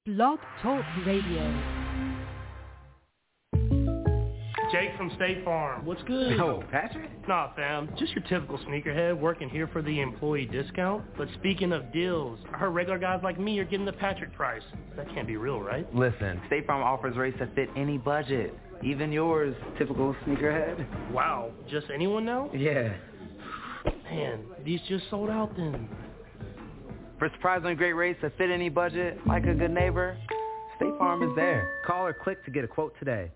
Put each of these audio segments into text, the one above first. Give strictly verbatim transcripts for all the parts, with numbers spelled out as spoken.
Blog Talk Radio. Jake from State Farm. What's good? No, Patrick? Nah, fam. Just your typical sneakerhead working here for the employee discount. But speaking of deals, I heard regular guys like me are getting the Patrick price. That can't be real, right? Listen, State Farm offers rates that fit any budget. Even yours, typical sneakerhead. Wow. Just anyone now? Yeah. Man, these just sold out then. For surprisingly great rates that fit any budget, like a good neighbor, State Farm is there. Call or click to get a quote today.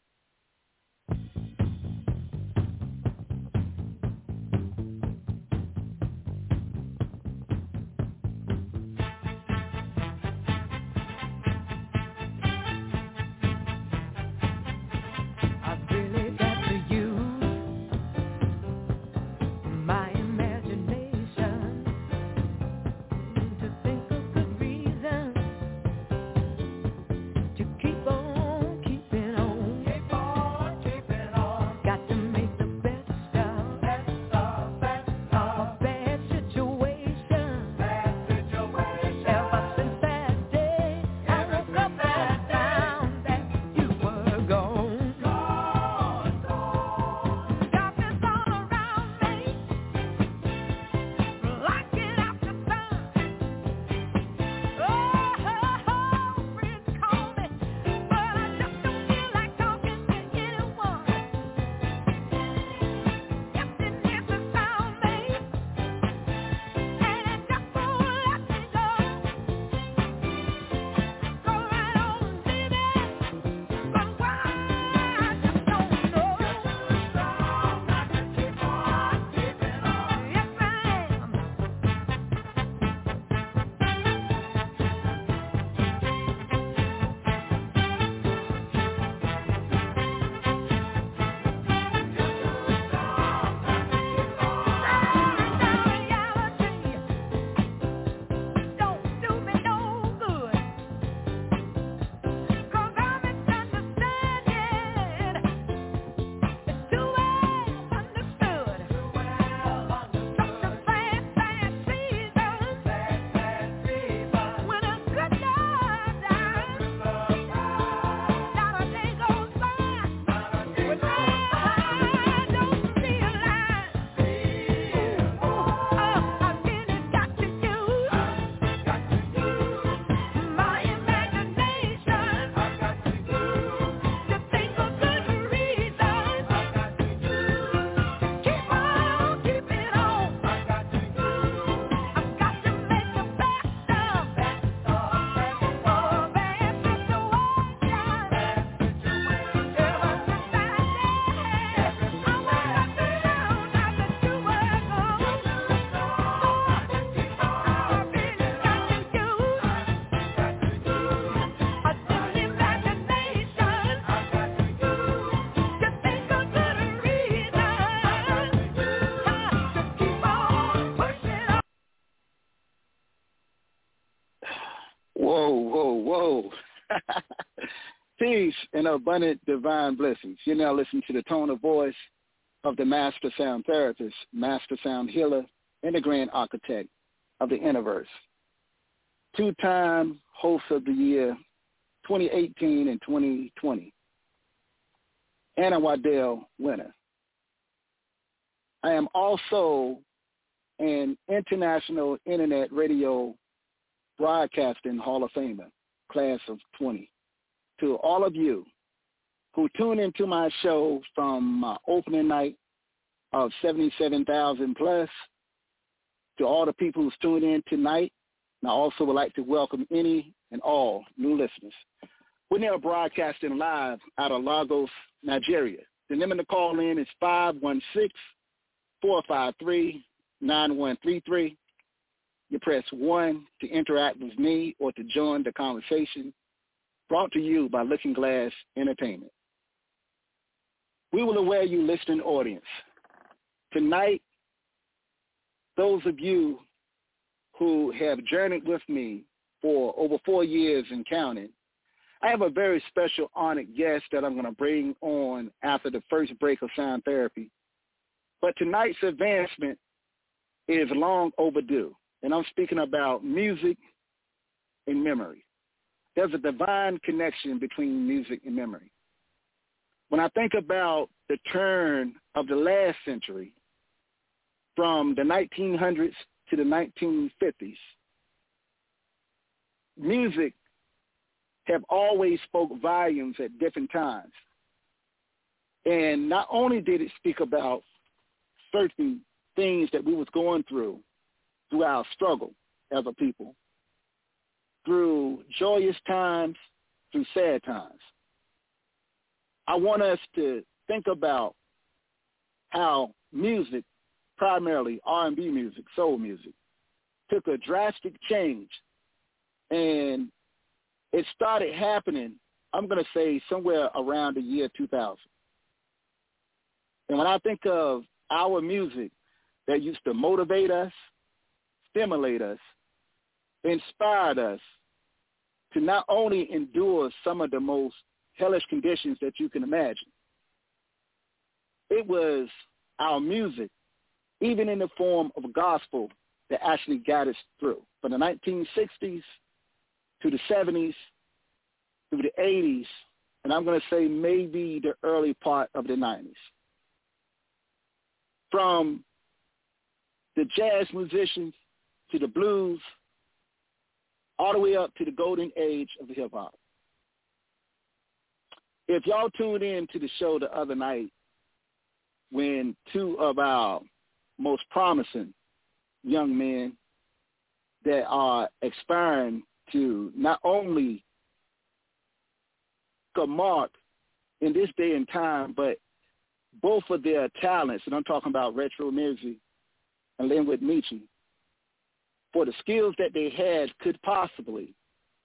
Peace and abundant divine blessings. You're now listening to the tone of voice of the Master Sound Therapist, Master Sound Healer, and the Grand Architect of the Universe. Two-time host of the year twenty eighteen and twenty twenty. Anna Waddell winner. I am also an international internet radio broadcasting Hall of Famer, class of twenty. To all of you who tune into my show from my opening night of seventy-seven thousand plus, to all the people who's tuned in tonight, and I also would like to welcome any and all new listeners. We're now broadcasting live out of Lagos, Nigeria. The number to call in is five one six, four five three, nine one three three. You press one to interact with me or to join the conversation, brought to you by Looking Glass Entertainment. We will aware you listening audience. Tonight, those of you who have journeyed with me for over four years and counting, I have a very special honored guest that I'm going to bring on after the first break of sound therapy. But tonight's advancement is long overdue, and I'm speaking about music and memory. there's a divine connection between music and memory. When I think about the turn of the last century, from the nineteen hundreds to the nineteen fifties, music have always spoke volumes at different times. And not only did it speak about certain things that we was going through, through our struggle as a people, through joyous times, through sad times. I want us to think about how music, primarily R and B music, soul music, took a drastic change. And it started happening, I'm going to say, somewhere around the year two thousand. And when I think of our music that used to motivate us, stimulate us, inspired us to not only endure some of the most hellish conditions that you can imagine, it was our music, even in the form of gospel, that actually got us through. From the nineteen sixties to the seventies, through the eighties, and I'm going to say maybe the early part of the nineties. From the jazz musicians to the blues, all the way up to the golden age of the hip-hop. If y'all tuned in to the show the other night when two of our most promising young men that are aspiring to not only mark in this day and time, but both of their talents, and I'm talking about Retro Music and Linwood Meacham, for the skills that they had could possibly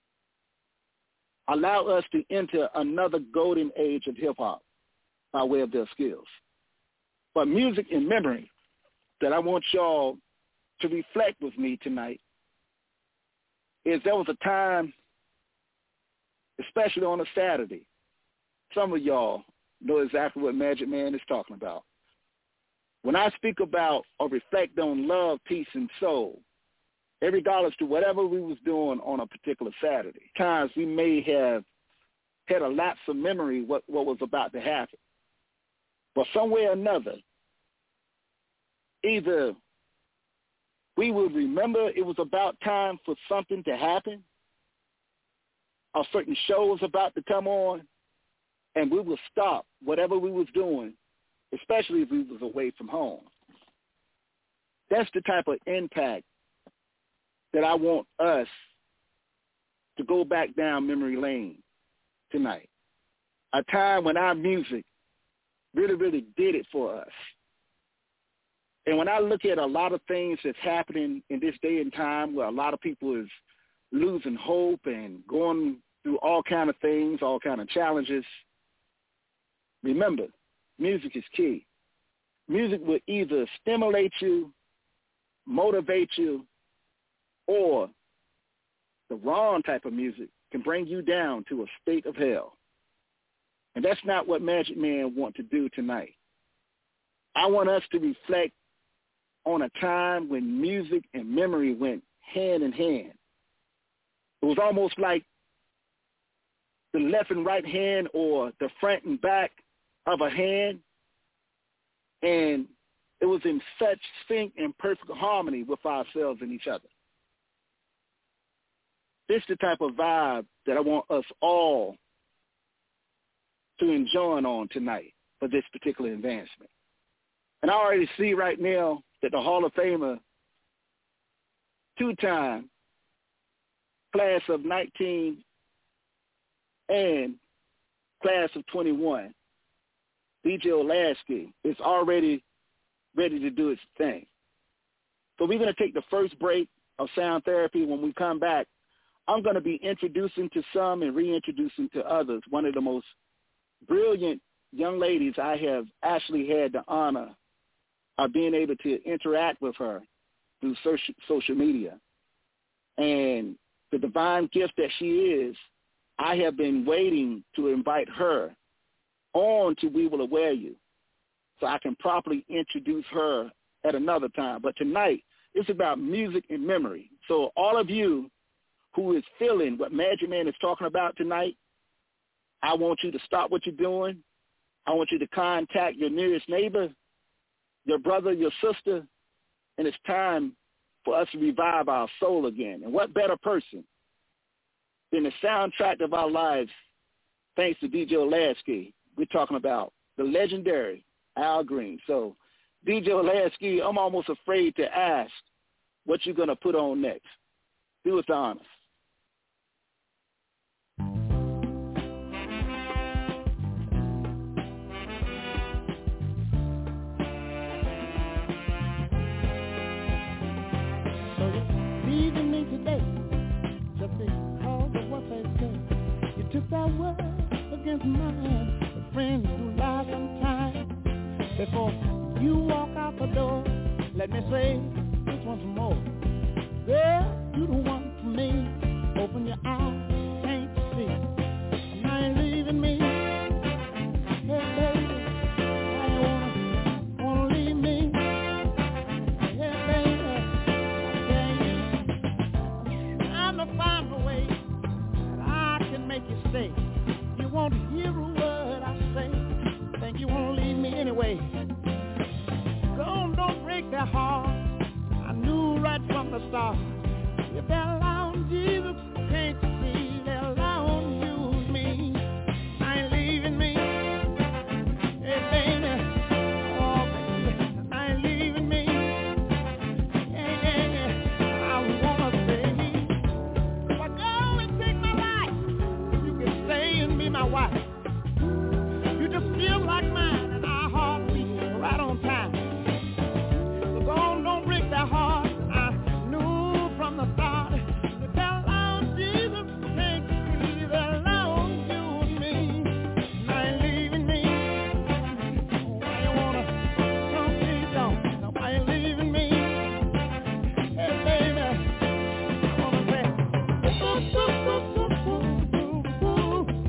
allow us to enter another golden age of hip-hop by way of their skills. But music and memory that I want y'all to reflect with me tonight is there was a time, especially on a Saturday, some of y'all know exactly what Magic Man is talking about. When I speak about or reflect on love, peace, and soul, regardless to whatever we was doing on a particular Saturday, times we may have had a lapse of memory what, what was about to happen. But some way or another, either we would remember it was about time for something to happen, a certain show was about to come on, and we would stop whatever we was doing, especially if we was away from home. That's the type of impact that I want us to go back down memory lane tonight. A time when our music really, really did it for us. And when I look at a lot of things that's happening in this day and time where a lot of people is losing hope and going through all kind of things, all kind of challenges, remember, music is key. Music will either stimulate you, motivate you, or the wrong type of music can bring you down to a state of hell. And that's not what Magic Man want to do tonight. I want us to reflect on a time when music and memory went hand in hand. It was almost like the left and right hand or the front and back of a hand, and it was in such sync and perfect harmony with ourselves and each other. This is the type of vibe that I want us all to enjoy on tonight for this particular advancement. And I already see right now that the Hall of Famer, two-time class of nineteen and class of twenty-one, D J Olasky, is already ready to do its thing. So we're going to take the first break of Sound Therapy. When we come back, I'm going to be introducing to some and reintroducing to others one of the most brilliant young ladies I have actually had the honor of being able to interact with her through social, social media. And the divine gift that she is, I have been waiting to invite her on to We Will Aware You so I can properly introduce her at another time. But tonight, it's about music and memory. So all of you who is feeling what Magic Man is talking about tonight, I want you to stop what you're doing. I want you to contact your nearest neighbor, your brother, your sister, and it's time for us to revive our soul again. And what better person than the soundtrack of our lives, thanks to D J Olasky. We're talking about the legendary Al Green. So, D J Olasky, I'm almost afraid to ask what you're going to put on next. Do us the honors. Leaving me today, just because of what they say. You took that word against mine, the friends who lie sometimes. Before you walk out the door, let me say this once more. Girl, you the one for me. Open your eyes, can't you see? I ain't leaving me. Hey, baby, I don't wanna, wanna leave me. Hey, baby, I'm gonna find a way that I can make you stay. You won't hear a word I say. Think you won't leave me anyway. Don't, don't break their heart. I knew right from the start. If they're allowing Jesus, can't you see? They're allowing you and me. I ain't leaving me. Hey, baby. Oh, baby. I ain't leaving me. Yeah, yeah, yeah. I wanna stay. But go and take my life. You can stay and be my wife. You just feel like mine, and our heart beats right on time. So don't, don't break their heart. I knew from the start that they're allowing Jesus, can't you see? They're allowing you and me. And I ain't leaving me. Why you wanna come, please don't. No, I ain't leaving me. Hey, baby, I wanna say, ooh, ooh, ooh, ooh, ooh, ooh, ooh.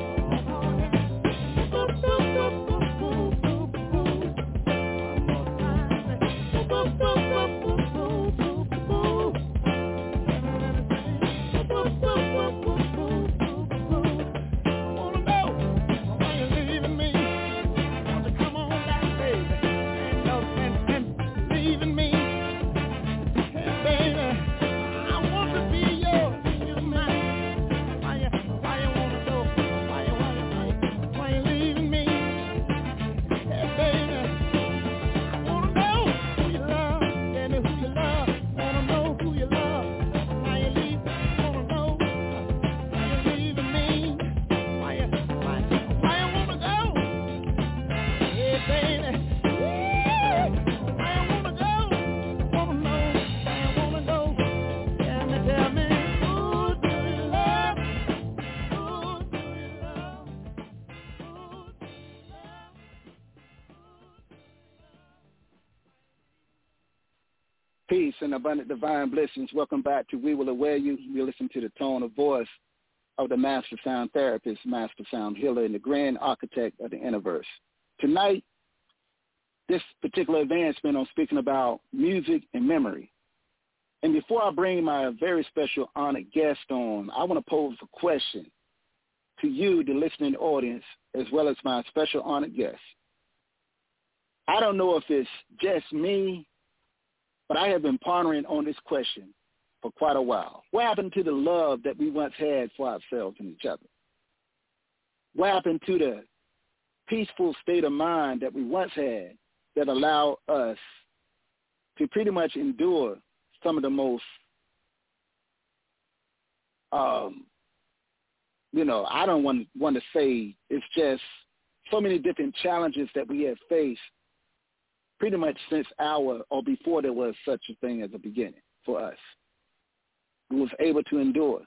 Peace and abundant divine blessings. Welcome back to We Will Aware You. You listen to the tone of voice of the Master Sound Therapist, Master Sound Healer, and the Grand Architect of the Universe. Tonight, this particular advancement, I'm speaking about music and memory. And before I bring my very special honored guest on, I want to pose a question to you, the listening audience, as well as my special honored guest. I don't know if it's just me, but I have been pondering on this question for quite a while. What happened to the love that we once had for ourselves and each other? What happened to the peaceful state of mind that we once had that allowed us to pretty much endure some of the most, um, you know, I don't want, want to say it's just so many different challenges that we have faced pretty much since our, or before there was such a thing as a beginning for us. We was able to endure.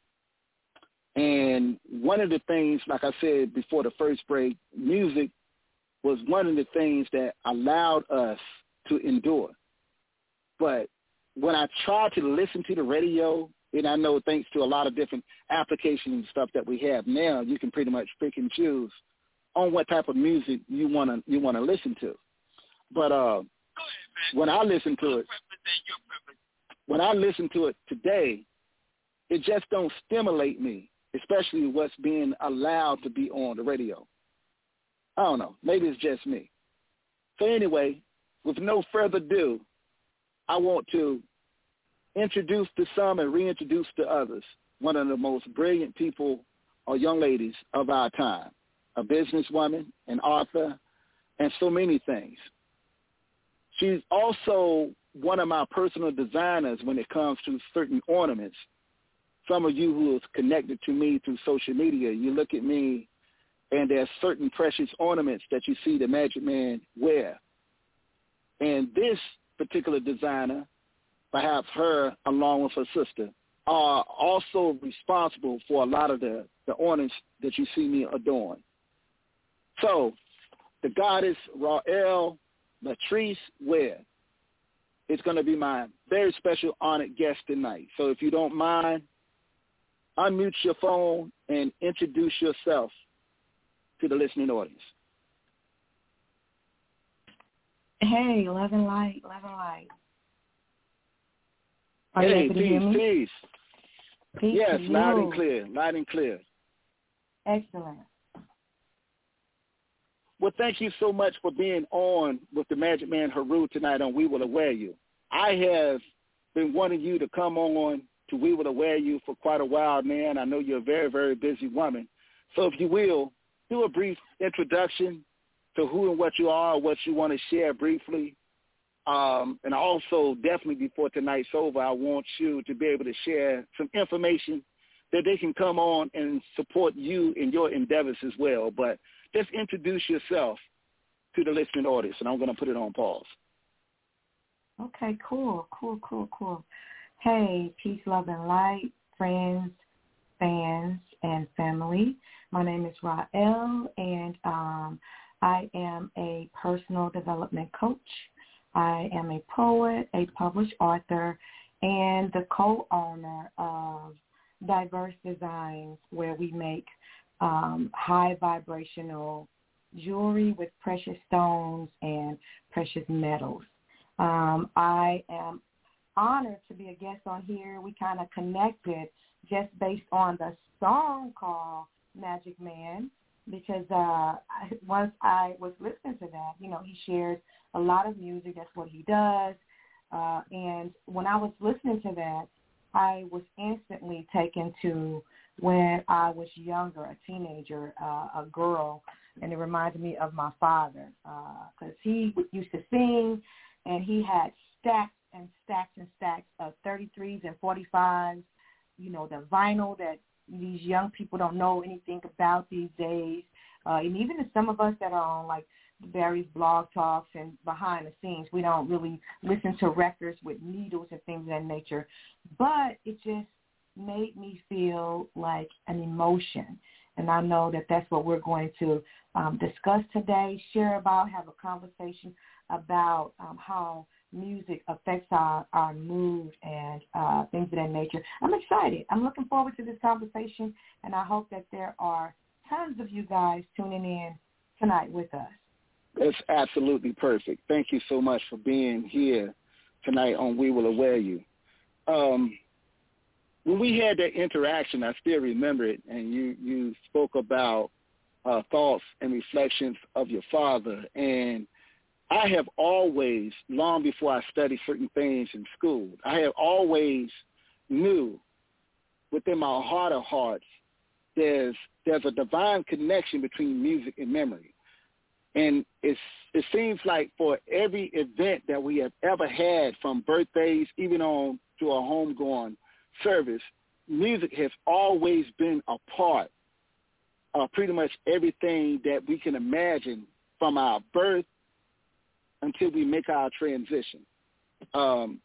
And one of the things, like I said before the first break, music was one of the things that allowed us to endure. But when I tried to listen to the radio, and I know thanks to a lot of different applications and stuff that we have now, you can pretty much pick and choose on what type of music you want to you want to listen to. But uh, when I listen to it, when I listen to it today, it just don't stimulate me, especially what's being allowed to be on the radio. I don't know. Maybe it's just me. So anyway, with no further ado, I want to introduce to some and reintroduce to others one of the most brilliant people or young ladies of our time, a businesswoman, an author, and so many things. She's also one of my personal designers when it comes to certain ornaments. Some of you who is connected to me through social media, you look at me and there's certain precious ornaments that you see the Magic Man wear. And this particular designer, perhaps her along with her sister, are also responsible for a lot of the, the ornaments that you see me adorn. So the goddess Rael Latrice Ware is going to be my very special honored guest tonight. So if you don't mind, unmute your phone and introduce yourself to the listening audience. Hey, Love and Light, Love and Light. Are hey, you able to peace, hear me? peace. Peace Yes, to loud you. and clear, loud and clear. Excellent. Well, thank you so much for being on with the Magic Man Heru tonight on We Will Aware You. I have been wanting you to come on to We Will Aware You for quite a while, man. I know you're a very, very busy woman. So if you will, do a brief introduction to who and what you are, what you want to share briefly. Um, and also, definitely before tonight's over, I want you to be able to share some information that they can come on and support you in your endeavors as well. But just introduce yourself to the listening audience, and I'm going to put it on pause. Okay, cool, cool, cool, cool. Hey, peace, love, and light, friends, fans, and family. My name is Rael, and um, I am a personal development coach. I am a poet, a published author, and the co-owner of Diverse Designs, where we make um, high vibrational jewelry with precious stones and precious metals. Um, I am honored to be a guest on here. We kind of connected just based on the song called Magic Man, because uh, I, once I was listening to that, you know, he shares a lot of music. That's what he does. Uh, and when I was listening to that, I was instantly taken to when I was younger, a teenager, uh, a girl, and it reminded me of my father because uh, he used to sing, and he had stacks and stacks and stacks of thirty-threes and forty-fives, you know, the vinyl that these young people don't know anything about these days. Uh, and even some of us that are on, like, various blog talks and behind the scenes, we don't really listen to records with needles and things of that nature. But it just made me feel like an emotion. And I know that that's what we're going to um, discuss today, share about, have a conversation about um, how music affects our, our mood and uh, things of that nature. I'm excited. I'm looking forward to this conversation, and I hope that there are tons of you guys tuning in tonight with us. That's absolutely perfect. Thank you so much for being here tonight on We Will Aware You. Um, when we had that interaction, I still remember it, and you, you spoke about uh, thoughts and reflections of your father. And I have always, long before I studied certain things in school, I have always knew within my heart of hearts there's there's a divine connection between music and memory. And it's, it seems like for every event that we have ever had, from birthdays even on to a homegoing service, music has always been a part of pretty much everything that we can imagine from our birth until we make our transition. Um,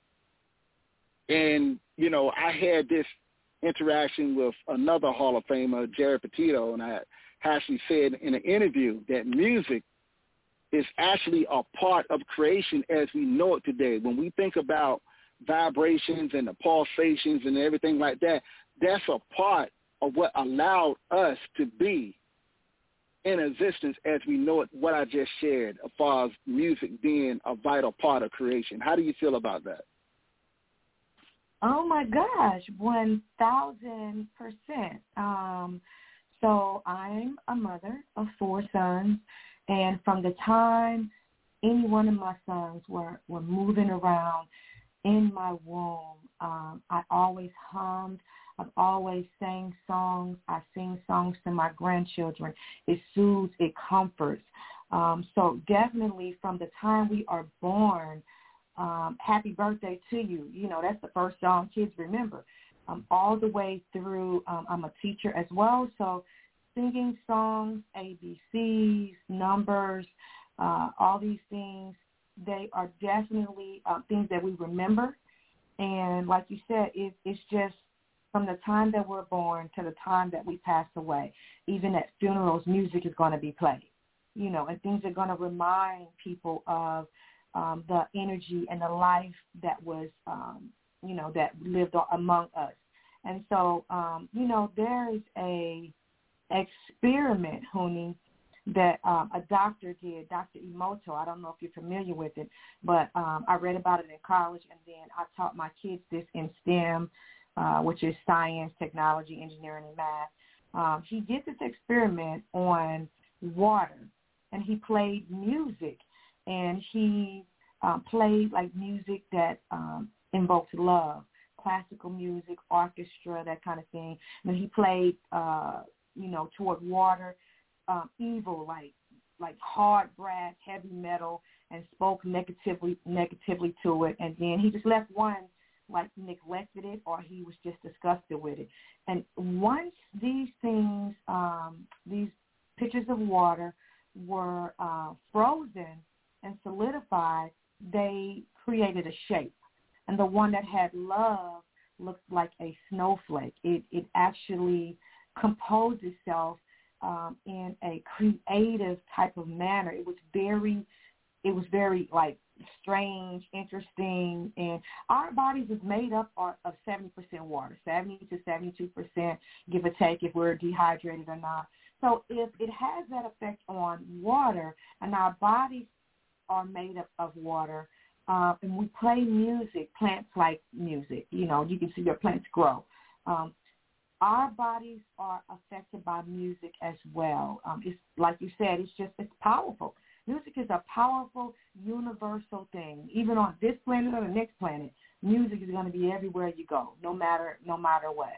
and, you know, I had this interaction with another Hall of Famer, Jared Petito, and I actually said in an interview that music is actually a part of creation as we know it today. When we think about vibrations and the pulsations and everything like that, that's a part of what allowed us to be in existence as we know it, what I just shared, as far as music being a vital part of creation. How do you feel about that? Oh, my gosh, one thousand percent. Um, so I'm a mother of four sons, and from the time any one of my sons were, were moving around in my womb, um, I always hummed. I've always sang songs. I sing songs to my grandchildren. It soothes, it comforts. Um, so definitely from the time we are born, um, happy birthday to you. You know, that's the first song kids remember. Um, all the way through, um, I'm a teacher as well, so singing songs, A B Cs, numbers, uh, all these things, they are definitely uh, things that we remember. And like you said, it, it's just from the time that we're born to the time that we pass away. Even at funerals, music is going to be played, you know, and things are going to remind people of um, the energy and the life that was, um, you know, that lived among us. And so, um, you know, there is a experiment, Huni, that um, a doctor did, Doctor Emoto. I don't know if you're familiar with it, but um, I read about it in college, and then I taught my kids this in STEM, uh, which is science, technology, engineering, and math. Um, he did this experiment on water, and he played music, and he um, played like music that um, invokes love, classical music, orchestra, that kind of thing. And he played, uh, you know, toward water, um, evil, like like hard brass, heavy metal, and spoke negatively negatively to it. And then he just left one, like neglected it, or he was just disgusted with it. And once these things, um, these pitchers of water were uh, frozen and solidified, they created a shape. And the one that had love looked like a snowflake. It it actually composed itself um, in a creative type of manner. It was very, it was very like strange, interesting. And our bodies is made up of seventy percent water, seventy to seventy-two percent, give or take, if we're dehydrated or not. So if it has that effect on water, and our bodies are made up of water, Uh, and we play music, plants like music. You know, you can see your plants grow. Um, our bodies are affected by music as well. Um, it's like you said, it's just, it's powerful. Music is a powerful, universal thing. Even on this planet or the next planet, music is going to be everywhere you go, no matter, no matter what.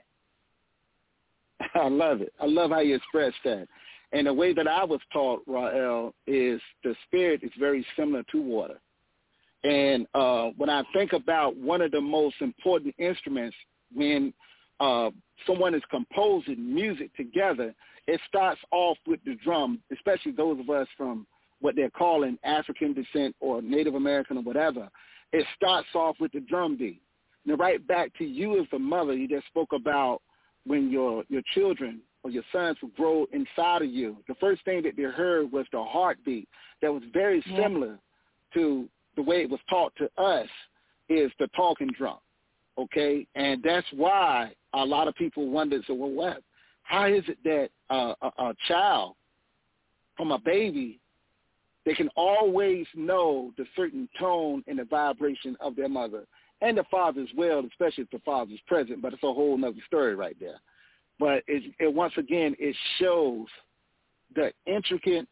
I love it. I love how you express that. And the way that I was taught, Rael, is the spirit is very similar to water. And uh, when I think about one of the most important instruments when uh, someone is composing music together, it starts off with the drum, especially those of us from what they're calling African descent or Native American or whatever. It starts off with the drum beat. Now, right back to you as the mother, you just spoke about when your, your children or your sons would grow inside of you. The first thing that they heard was the heartbeat that was very yeah. similar to the way it was taught to us is the talking drum, okay? And that's why a lot of people wonder, so, well, what? How is it that uh, a, a child from a baby, they can always know the certain tone and the vibration of their mother and the father as well, especially if the father's present, but it's a whole nother story right there. But it, it once again, it shows the intricate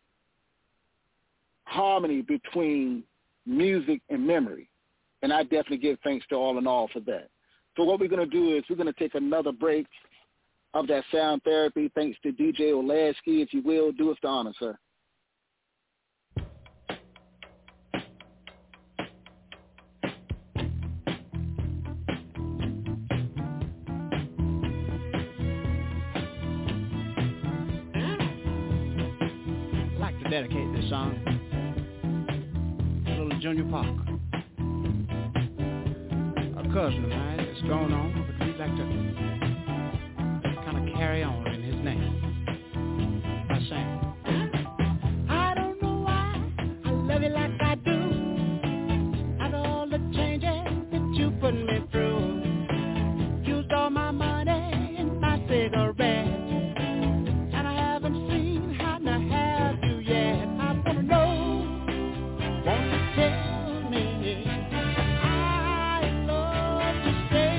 harmony between music and memory. And I definitely give thanks to All in All for that. So what we're going to do is we're going to take another break of that sound therapy. Thanks to D J Olasky. If you will, do us the honor, sir. I'd like to dedicate this song to little Junior Parker, a cousin of mine that's gone on, but we'd like to kind of carry on in his name by saying, I don't know why I love you like I do, after all the changes that you put me through. Used all my money and my cigarettes, and I haven't seen how to have you yet. I wanna know, won't you tell me I love to stay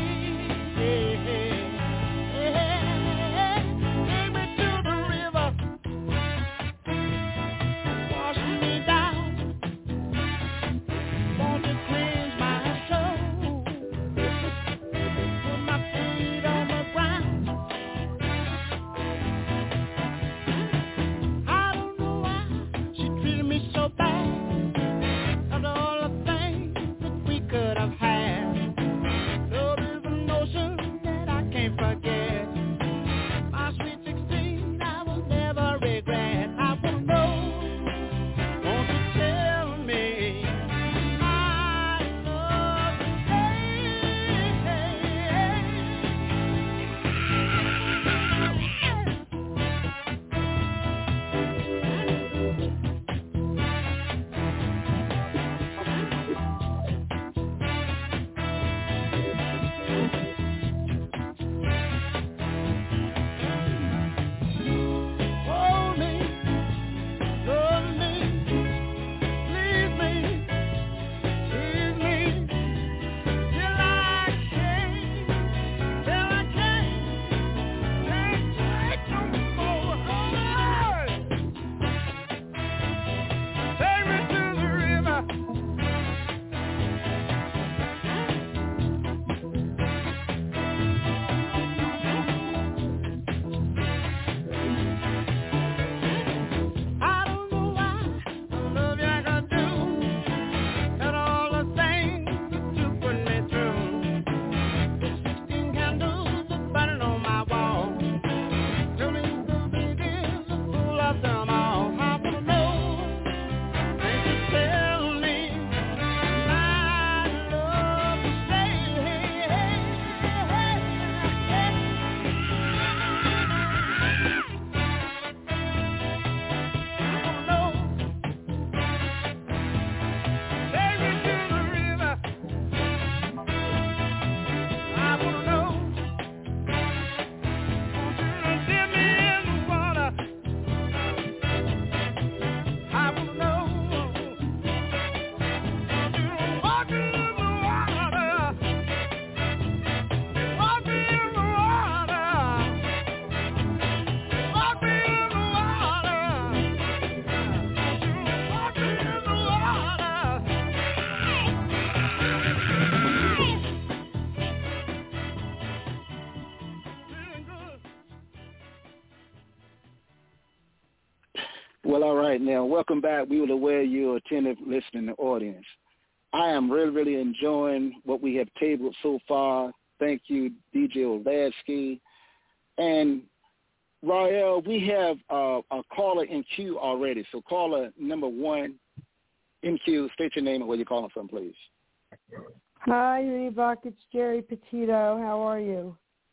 Well, all right. Now, welcome back. We will aware your attentive listening audience. I am really, really enjoying what we have tabled so far. Thank you, D J Olasky. And, Rael, we have uh, a caller in queue already. So caller number one in queue, state your name and where you're calling from, please. Hi, Unibach. It's Jerry Petito. How are you?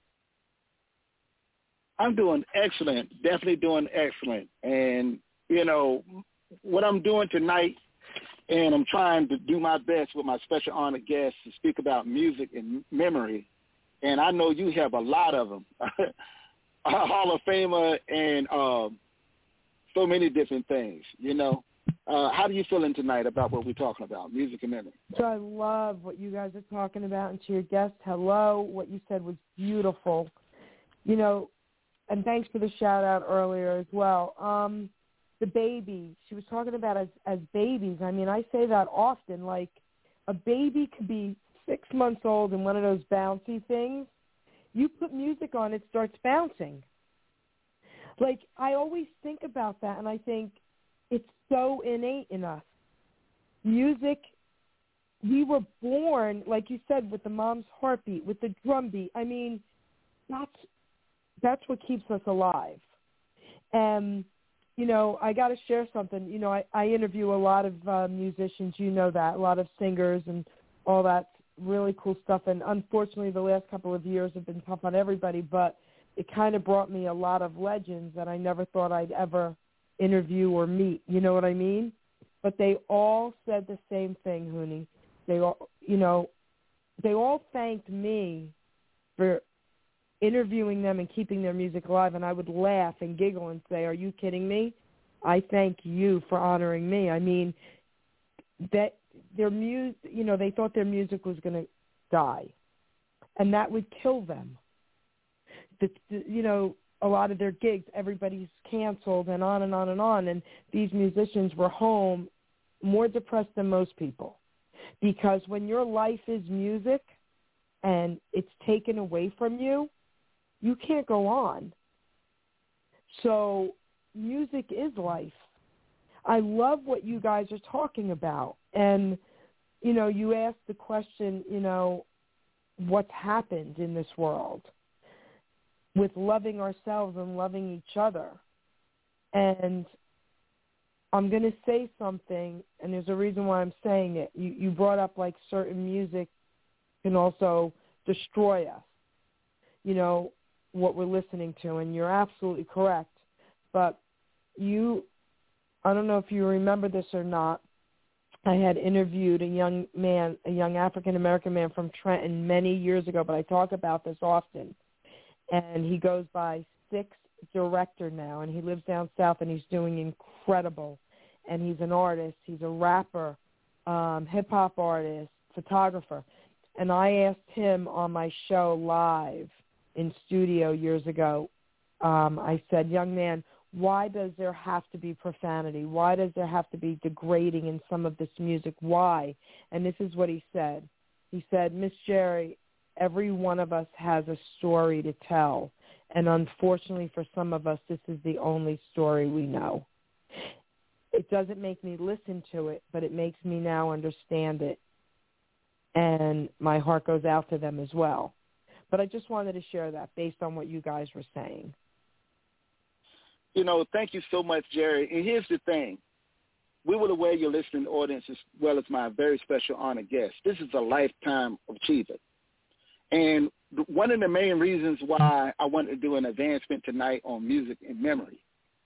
I'm doing excellent, definitely doing excellent. And, you know, what I'm doing tonight, and I'm trying to do my best with my special honored guests to speak about music and memory. And I know you have a lot of them, a Hall of Famer and um, so many different things, you know. Uh, how do you feeling tonight about what we're talking about, music and memory? So I love what you guys are talking about. And to your guest, hello. What you said was beautiful. You know, and thanks for the shout-out earlier as well. Um, the baby, she was talking about as, as babies. I mean, I say that often. Like, a baby could be six months old and one of those bouncy things. You put music on, it starts bouncing. Like, I always think about that, and I think it's so innate in us. Music, we were born, like you said, with the mom's heartbeat, with the drum beat. I mean, that's That's what keeps us alive. And, you know, I got to share something. You know, I, I interview a lot of uh, musicians, you know that, a lot of singers and all that really cool stuff. And unfortunately, the last couple of years have been tough on everybody, but it kind of brought me a lot of legends that I never thought I'd ever interview or meet. You know what I mean? But they all said the same thing, Hooney. They all, you know, they all thanked me for interviewing them and keeping their music alive, and I would laugh and giggle and say, are you kidding me? I thank you for honoring me. I mean, that their music, you know, they thought their music was going to die, and that would kill them. The, the, you know, a lot of their gigs, everybody's canceled and on and on and on, and these musicians were home more depressed than most people, because when your life is music and it's taken away from you, you can't go on. So music is life. I love what you guys are talking about. And, you know, you asked the question, you know, what's happened in this world with loving ourselves and loving each other. And I'm going to say something, and there's a reason why I'm saying it. You, you brought up, like, certain music can also destroy us. You know, what we're listening to, and you're absolutely correct. But you, I don't know if you remember this or not, I had interviewed a young man, a young African-American man from Trenton many years ago, but I talk about this often. And he goes by Six Director now, and he lives down south, and he's doing incredible. And he's an artist. He's a rapper, um, hip-hop artist, photographer. And I asked him on my show live in studio years ago, um, I said, young man, why does there have to be profanity? Why does there have to be degrading in some of this music? Why? And this is what he said. He said, Miss Jerry, every one of us has a story to tell. And unfortunately for some of us, this is the only story we know. It doesn't make me listen to it, but it makes me now understand it. And my heart goes out to them as well. But I just wanted to share that based on what you guys were saying. You know, thank you so much, Jerry. And here's the thing. We will aware your listening audience as well as my very special honored guest. This is a lifetime achiever. And one of the main reasons why I wanted to do an advancement tonight on music and memory,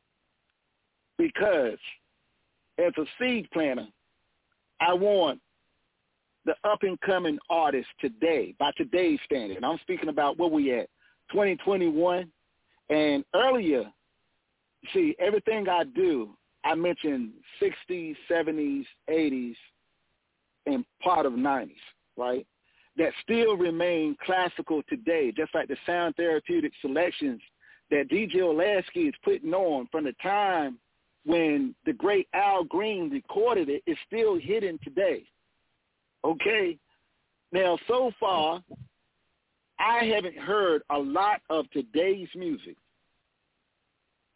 because as a seed planter, I want the up-and-coming artists today, by today's standard, and I'm speaking about where we at, twenty twenty-one, and earlier, see, everything I do, I mentioned sixties, seventies, eighties, and part of nineties, right, that still remain classical today, just like the sound therapeutic selections that D J Olasky is putting on from the time when the great Al Green recorded it, is still hidden today. Okay? Now, so far, I haven't heard a lot of today's music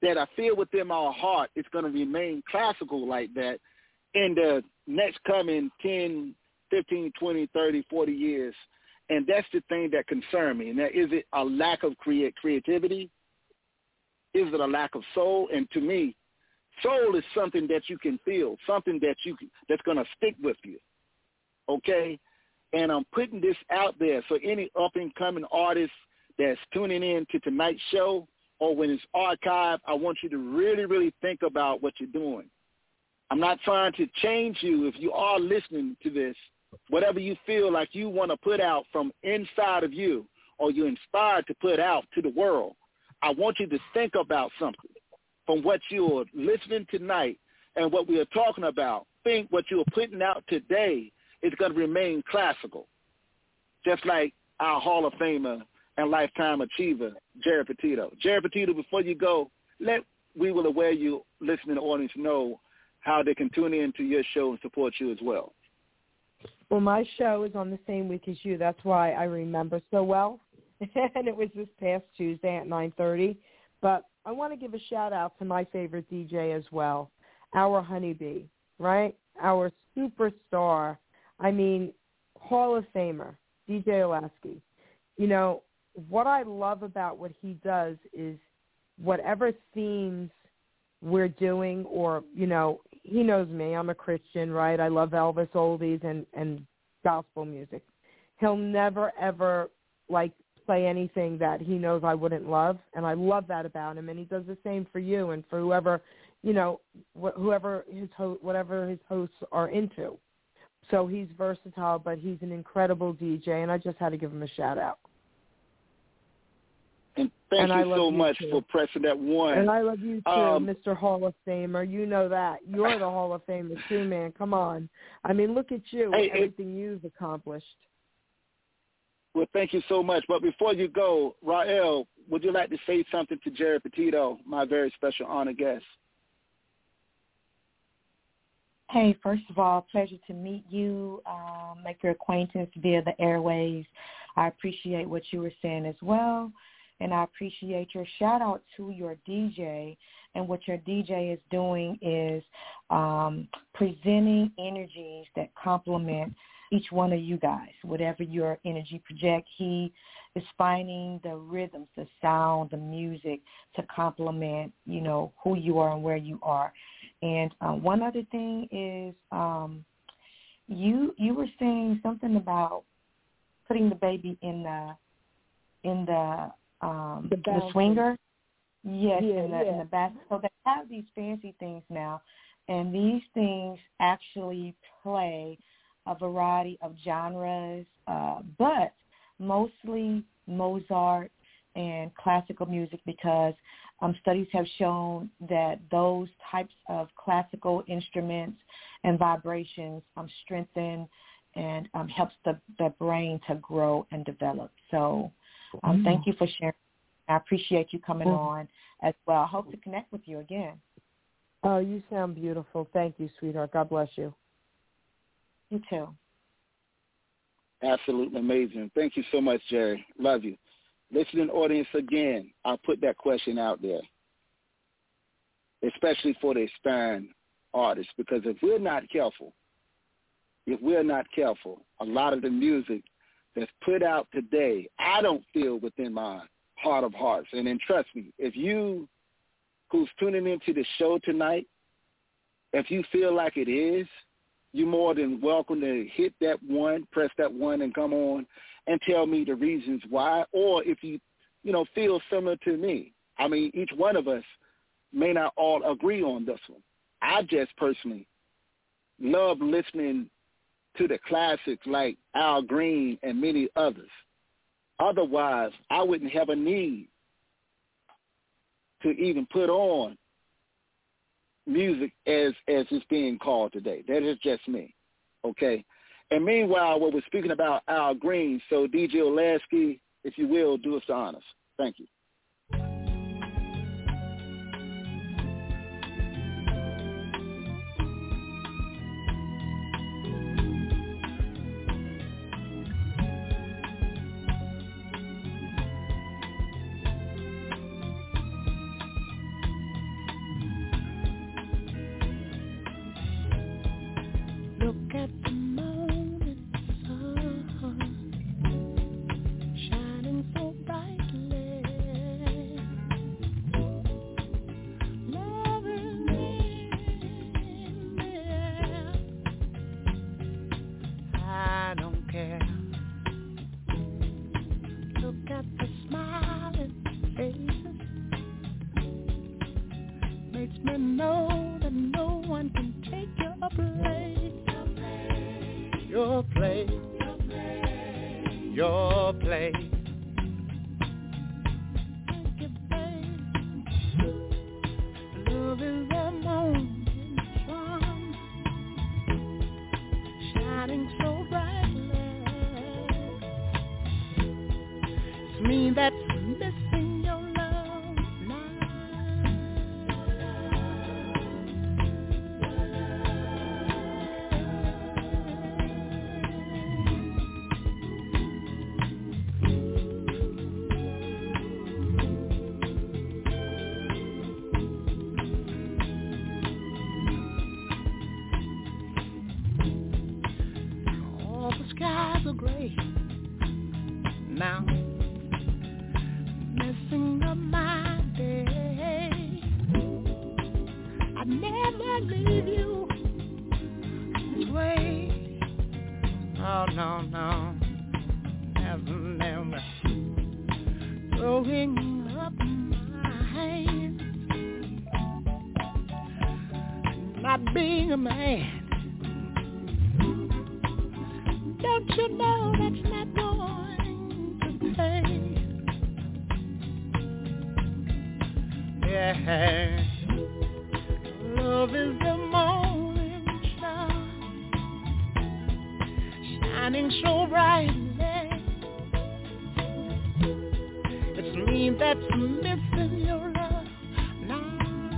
that I feel within my heart is going to remain classical like that in the next coming ten, fifteen, twenty, thirty, forty years. And that's the thing that concerns me. Now, is it a lack of create creativity? Is it a lack of soul? And to me, soul is something that you can feel, something that you that's going to stick with you, okay? And I'm putting this out there for any up-and-coming artists that's tuning in to tonight's show or when it's archived. I want you to really, really think about what you're doing. I'm not trying to change you if you are listening to this. Whatever you feel like you want to put out from inside of you or you're inspired to put out to the world, I want you to think about something from what you're listening tonight and what we are talking about. Think what you're putting out today is going to remain classical, just like our Hall of Famer and Lifetime Achiever, Jerry Petito. Jerry Petito, before you go, let We Will Aware You listening audience know how they can tune in to your show and support you as well. Well, my show is on the same week as you. That's why I remember so well. And it was this past Tuesday at nine thirty. But I want to give a shout-out to my favorite D J as well, our honeybee, right? Our superstar. I mean, Hall of Famer, D J Olasky. You know, what I love about what he does is whatever themes we're doing or, you know, he knows me. I'm a Christian, right? I love Elvis oldies and, and gospel music. He'll never, ever, like, play anything that he knows I wouldn't love, and I love that about him. And he does the same for you and for whoever, you know, wh- whoever his ho- whatever his hosts are into. So he's versatile, but he's an incredible D J, and I just had to give him a shout-out. And thank and you so you much too. for pressing that one. And I love you too, um, Mister Hall of Famer. You know that. You're the Hall of Famer too, man. Come on. I mean, look at you, hey, everything hey, you've accomplished. Well, thank you so much. But before you go, Rael, would you like to say something to Jerry Petito, my very special honored guest? Hey, first of all, pleasure to meet you, um, make your acquaintance via the airwaves. I appreciate what you were saying as well. And I appreciate your shout out to your D J. And what your D J is doing is um, presenting energies that complement each one of you guys. Whatever your energy project, he is finding the rhythms, the sound, the music to complement, you know, who you are and where you are. And uh, one other thing is um, you you were saying something about putting the baby in the in the Um, the, the swinger, yes, yeah, in the yeah. in the basket. So they have these fancy things now, and these things actually play a variety of genres, uh, but mostly Mozart and classical music, because um, studies have shown that those types of classical instruments and vibrations um, strengthen and um, helps the, the brain to grow and develop. So. Um, thank you for sharing. I appreciate you coming on as well. I hope to connect with you again. Oh, you sound beautiful. Thank you, sweetheart. God bless you. You too. Absolutely amazing. Thank you so much, Jerry. Love you. Listening audience, again, I'll put that question out there, especially for the aspiring artists, because if we're not careful, if we're not careful, a lot of the music that's put out today, I don't feel within my heart of hearts. And then trust me, if you who's tuning into the show tonight, if you feel like it is, you're more than welcome to hit that one, press that one, and come on and tell me the reasons why. Or if you, you know, feel similar to me. I mean, each one of us may not all agree on this one. I just personally love listening to the classics like Al Green and many others. Otherwise, I wouldn't have a need to even put on music as as it's being called today. That is just me, okay? And meanwhile, what we're speaking about Al Green, so D J Olasky, if you will, do us the honors. Thank you. Look at the morning sun shining so brightly. Love is in the air. I don't care. Look at the smiling faces. Makes me know that no one can take your place. Your place. Your place. Thank you, babe. Love is the morning sun shining so brightly. It's me that's missing your love now. All the skies are gray now, messing up my day. I'd never leave you this way. Oh no, no, never, never. Throwing up my hands, not being a man. Don't you know that's not going to pay? Yeah, love is the morning star shining so brightly. It's me that's missing your love now.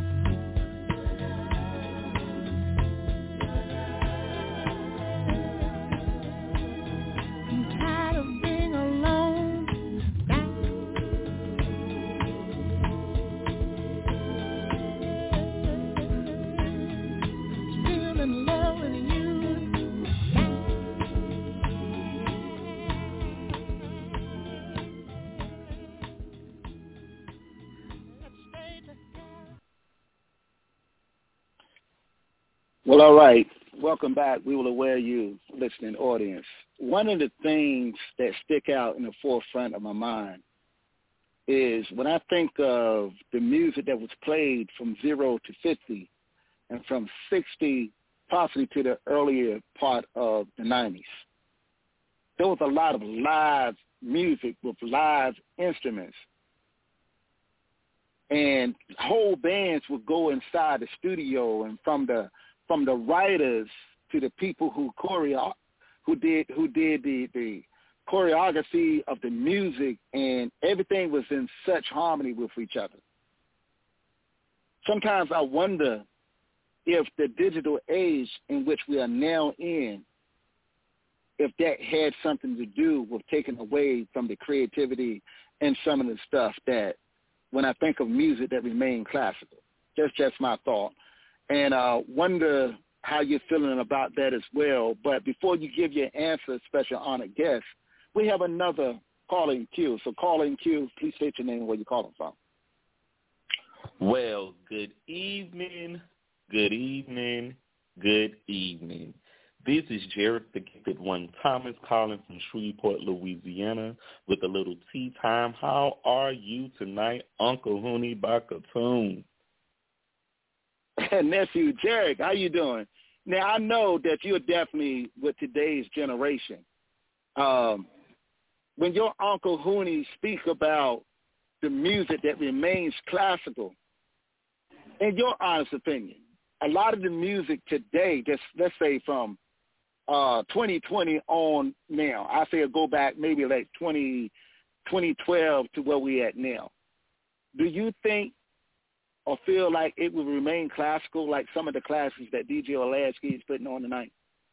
I'm tired of being alone now. Still in love with you now. Let's stay together. Well, all right. Welcome back. We will aware you, listening audience. One of the things that stick out in the forefront of my mind is when I think of the music that was played from zero to fifty and from sixty possibly to the earlier part of the nineties. There was a lot of live music with live instruments. And whole bands would go inside the studio, and from the from the writers to the people who choreo who did who did the, the choreography of the music, and everything was in such harmony with each other. Sometimes I wonder if the digital age in which we are now in, if that had something to do with taking away from the creativity and some of the stuff that, when I think of music that remained classical. That's just my thought. And I uh, wonder how you're feeling about that as well. But before you give your answer, special honored guest, we have another calling queue. So calling queue, please state your name and where you're calling from. Well, good evening, good evening, good evening. This is Jared the Gifted One Thomas calling from Shreveport, Louisiana with a little tea time. How are you tonight, Uncle Hooney Bakatoon? Nephew Jared, how you doing? Now, I know that you're definitely with today's generation. Um, when your Uncle Hooney speaks about the music that remains classical, in your honest opinion, a lot of the music today, just let's say from uh, twenty twenty on now, I say go back maybe like twenty, twenty twelve to where we at now. Do you think or feel like it will remain classical like some of the classics that D J Olasky is putting on tonight?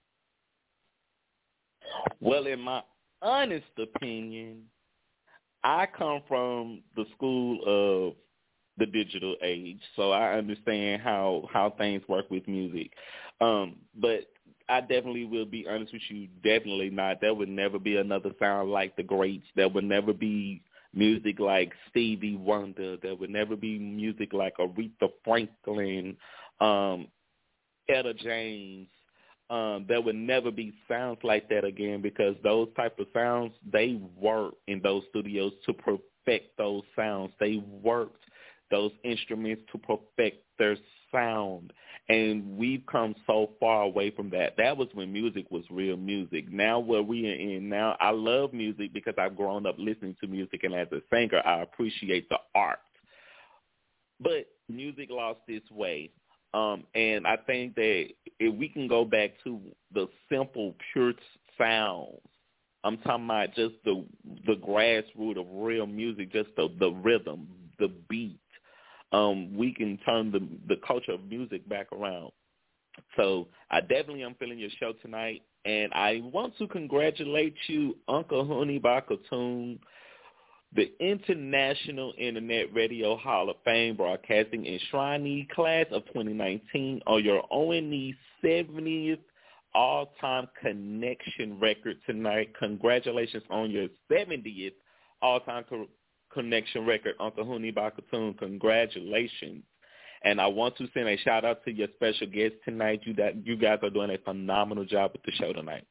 Well, in my honest opinion, I come from the school of the digital age, so I understand how, how things work with music. Um, but I definitely will be honest with you. Definitely not. There would never be another sound like the greats. There would never be music like Stevie Wonder. There would never be music like Aretha Franklin, um, Etta James. Um, there would never be sounds like that again because those type of sounds, they worked in those studios to perfect those sounds. They worked those instruments to perfect their sound. And we've come so far away from that. That was when music was real music. Now where we are in now, I love music because I've grown up listening to music, and as a singer, I appreciate the art. But music lost its way. Um, and I think that if we can go back to the simple, pure sounds, I'm talking about just the the grassroots of real music, just the, the rhythm, the beat, um, we can turn the the culture of music back around. So I definitely am feeling your show tonight, and I want to congratulate you, Uncle Honey Bakatoon, the International Internet Radio Hall of Fame Broadcasting Enshrinee Class of twenty nineteen on your O N E seventieth all-time connection record tonight. Congratulations on your seventieth all-time co- connection record, Uncle Honey Bakatoon. Congratulations. And I want to send a shout-out to your special guest tonight. You, that, you guys are doing a phenomenal job with the show tonight.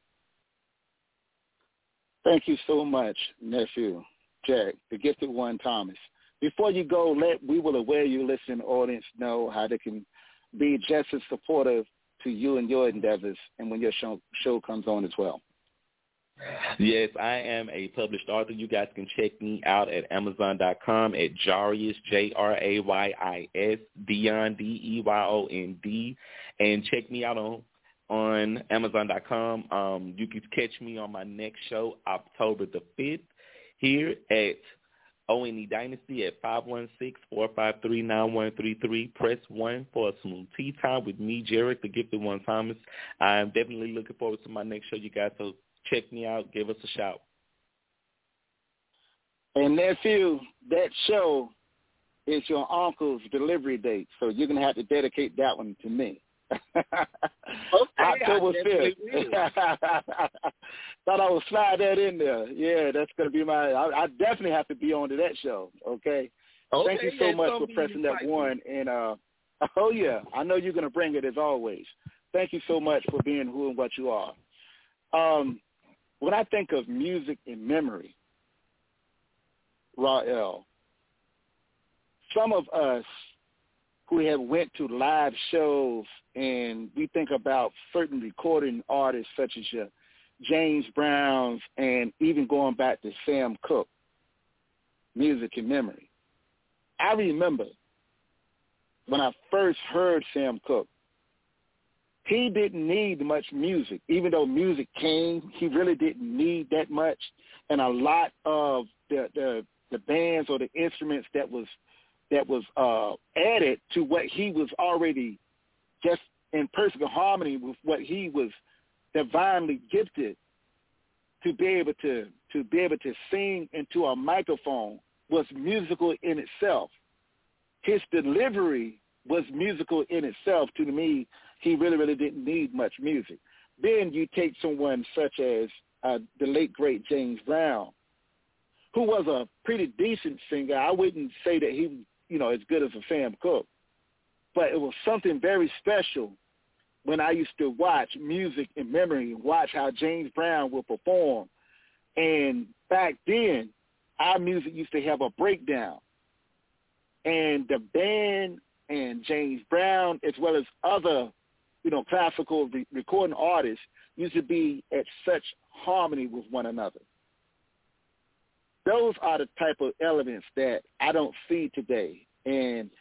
Thank you so much, nephew Jack, the gifted one, Thomas. Before you go, let we will aware you listening audience know how they can be just as supportive to you and your endeavors and when your show, show comes on as well. Yes, I am a published author. You guys can check me out at amazon dot com at Jarius, J R A Y I S, Dion, D E Y O N D, and check me out on on amazon dot com. Um, you can catch me on my next show, October the fifth, here at O N E Dynasty at five one six, four five three, nine one three three. Press one for a smooth tea time with me, Jarek, the gifted one, Thomas. I'm definitely looking forward to my next show, you guys, so check me out. Give us a shout. And nephew, that show is your uncle's delivery date, so you're going to have to dedicate that one to me. Okay, October fifth. Thought I would slide that in there. Yeah, that's going to be my, I, I definitely have to be on to that show, okay? okay Thank you so yeah, much for pressing that one. And, uh, oh, yeah, I know you're going to bring it as always. Thank you so much for being who and what you are. Um, when I think of music and memory, Rael, some of us who have went to live shows and we think about certain recording artists such as your James Browns and even going back to Sam Cooke, music and memory. I remember when I first heard Sam Cooke, he didn't need much music. Even though music came, he really didn't need that much. And a lot of the the, the bands or the instruments that was that was uh, added to what he was already just in perfect harmony with what he was divinely gifted to be able to to be able to sing into a microphone was musical in itself. His delivery was musical in itself. To me, he really, really didn't need much music. Then you take someone such as uh, the late, great James Brown, who was a pretty decent singer. I wouldn't say that he was, you know, as good as a Sam Cooke, but it was something very special when I used to watch music in memory and watch how James Brown would perform. And back then, our music used to have a breakdown. And the band and James Brown, as well as other, you know, classical re- recording artists, used to be at such harmony with one another. Those are the type of elements that I don't see today. And,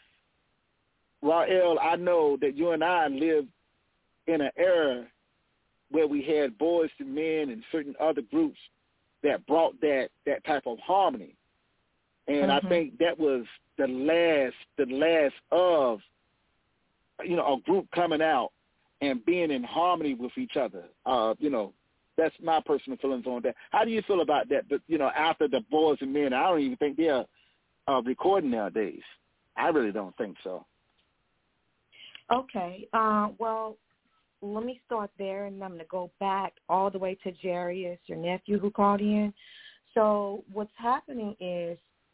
Rael, I know that you and I live in an era where we had Boys to Men and certain other groups that brought that, that type of harmony. And mm-hmm. I think that was the last, the last of, you know, a group coming out and being in harmony with each other. Uh, you know, that's my personal feelings on that. How do you feel about that? But, you know, after the Boys and Men, I don't even think they're uh, recording nowadays. I really don't think so. Okay. Uh, well, let me start there, and I'm going to go back all the way to Jarius, your nephew who called in. So what's happening is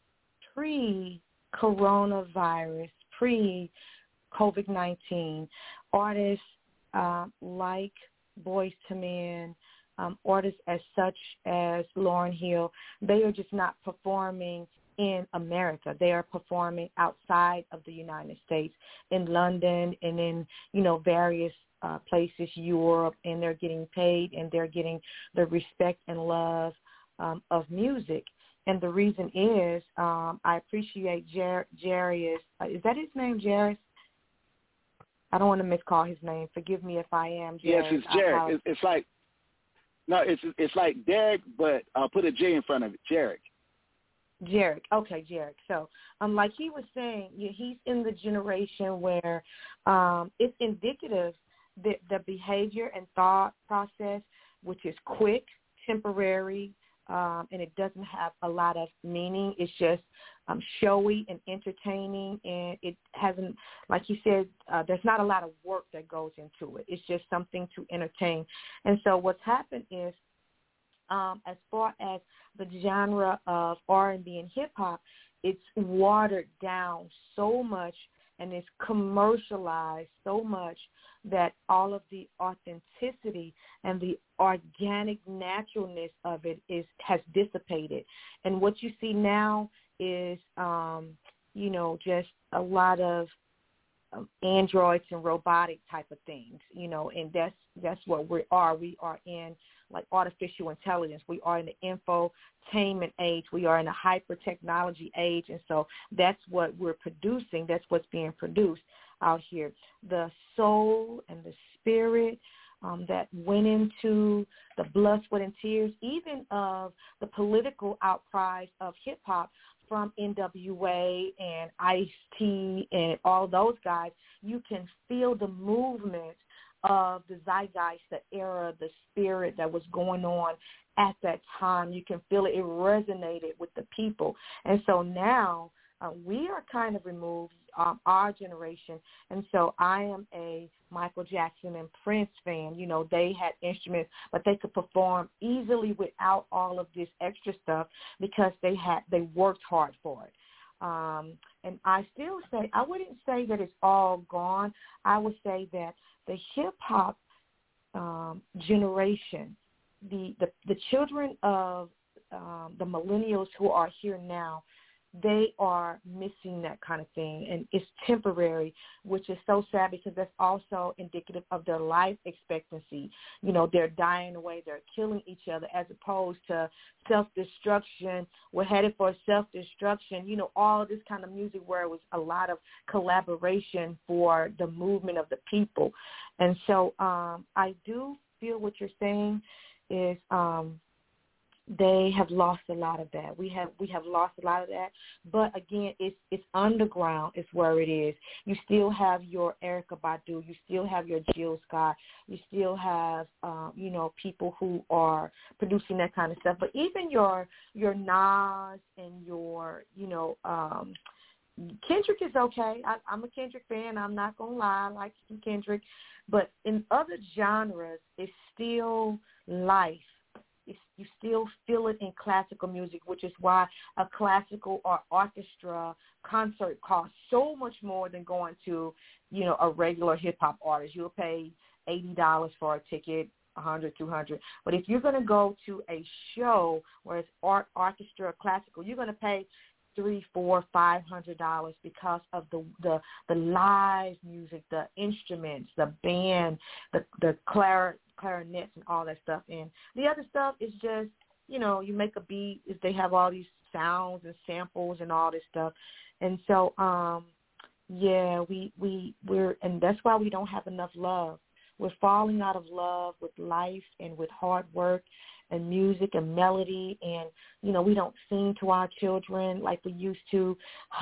pre-coronavirus, pre-COVID nineteen, artists uh, like Boyz two Men, um, artists as such as Lauryn Hill, they are just not performing in America. They are performing outside of the United States, in London and in, you know, various uh, places, Europe, and they're getting paid and they're getting the respect and love um, of music. And the reason is um, I appreciate Jer- Jarius. Uh, is that his name, Jarius? I don't want to miscall his name. Forgive me if I am. Jarius. Yes, it's Jarek. It's, it's like, no, it's it's like Derek, but I'll put a J in front of it, Jarek. Jarek. Okay, Jarek. So, um, like he was saying, yeah, he's in the generation where um, it's indicative that the behavior and thought process, which is quick, temporary, um, and it doesn't have a lot of meaning. It's just um, showy and entertaining, and it hasn't, like he said, uh, there's not a lot of work that goes into it. It's just something to entertain. And so what's happened is, Um, as far as the genre of R and B and hip-hop, it's watered down so much and it's commercialized so much that all of the authenticity and the organic naturalness of it is has dissipated. And what you see now is, um, you know, just a lot of um, androids and robotic type of things, you know, and that's that's what we are. We are in like artificial intelligence. We are in the infotainment age. We are in a hyper technology age. And so that's what we're producing. That's what's being produced out here. The soul and the spirit um, that went into the blood, sweat, and tears, even of the political outcries of hip hop from N W A and Ice-T and all those guys, you can feel the movement of the zeitgeist, the era, the spirit that was going on at that time. You can feel it. It resonated with the people. And so now uh, we are kind of removed, um, our generation. And so I am a Michael Jackson and Prince fan. You know, they had instruments, but they could perform easily without all of this extra stuff because they had they worked hard for it. Um, and I still say, I wouldn't say that it's all gone. I would say that the hip-hop um, generation, the, the, the children of um, the millennials who are here now, they are missing that kind of thing, and it's temporary, which is so sad because that's also indicative of their life expectancy. You know, they're dying away, they're killing each other as opposed to self-destruction. We're headed for self-destruction, you know, all this kind of music where it was a lot of collaboration for the movement of the people. And so um, I do feel what you're saying is um, they have lost a lot of that. We have we have lost a lot of that. But again, it's it's underground is where it is. You still have your Erykah Badu. You still have your Jill Scott. You still have um, you know, people who are producing that kind of stuff. But even your your Nas and your you know um, Kendrick is okay. I, I'm a Kendrick fan. I'm not gonna lie. I like some Kendrick. But in other genres, it's still life. It's, you still feel it in classical music, which is why a classical or orchestra concert costs so much more than going to, you know, a regular hip-hop artist. You'll pay eighty dollars for a ticket, one hundred dollars, two hundred dollars. But if you're going to go to a show where it's art, orchestra, or classical, you're going to pay three, four, five hundred dollars because of the the the live music, the instruments, the band, the the clar- clarinets, and all that stuff. And the other stuff is just, you know, you make a beat. They have all these sounds and samples and all this stuff. And so, um, yeah, we we we're and that's why we don't have enough love. We're falling out of love with life and with hard work and music and melody, and, you know, we don't sing to our children like we used to,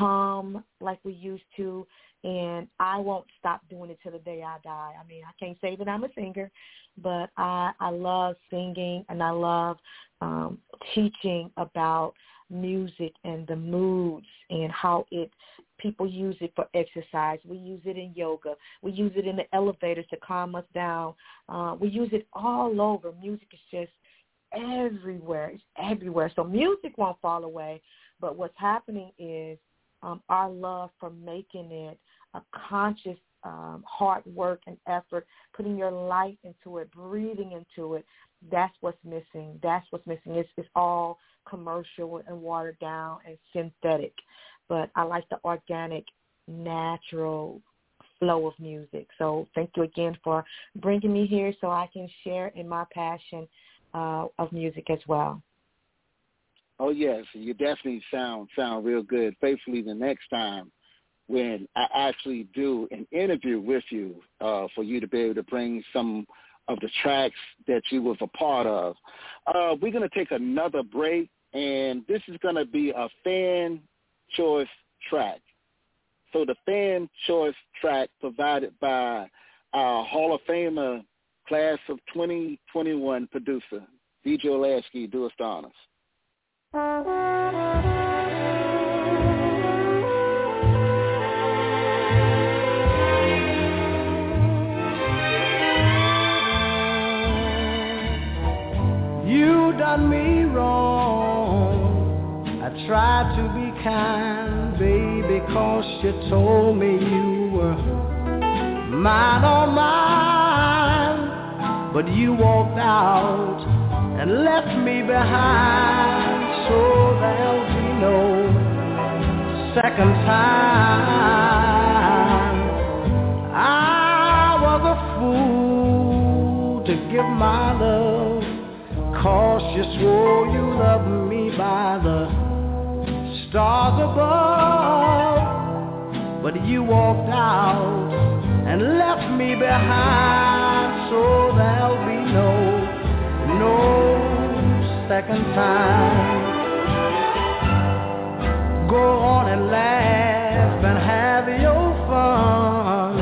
hum like we used to, and I won't stop doing it till the day I die. I mean, I can't say that I'm a singer, but I, I love singing, and I love um, teaching about music and the moods and how it people use it for exercise. We use it in yoga. We use it in the elevator to calm us down. Uh, we use it all over. Music is just everywhere. It's everywhere. So music won't fall away. But what's happening is um, our love for making it a conscious um, hard work and effort, putting your life into it, breathing into it. That's what's missing. That's what's missing. It's, it's all commercial and watered down and synthetic. But I like the organic, natural flow of music. So thank you again for bringing me here so I can share in my passion uh, of music as well. Oh, yes. You definitely sound sound real good. Faithfully, the next time when I actually do an interview with you uh, for you to be able to bring some of the tracks that you was a part of. Uh, we're going to take another break, and this is going to be a fan choice track. So the fan choice track provided by our Hall of Famer class of twenty twenty-one producer, D J Olasky. Do us the honors. You done me wrong. I tried to be kind, baby, 'cause you told me you were mine on mine. But you walked out and left me behind, so there'll be no second time. I was a fool to give my love, 'cause you swore you loved me by the stars above. But you walked out and left me behind, so there'll be no, no second time. Go on and laugh and have your fun.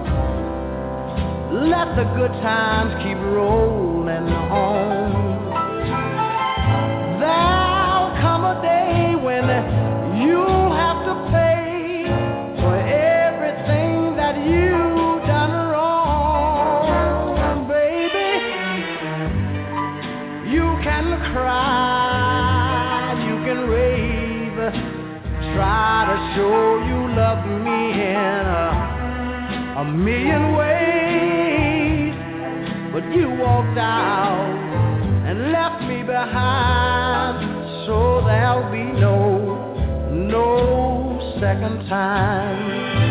Let the good times keep rolling on. There'll come a day when you'll have to pay for everything that you've done wrong, baby. You can cry, you can rave, try to show you love me in a, a million ways, but you walked out and left me behind, so there'll be no, no second time.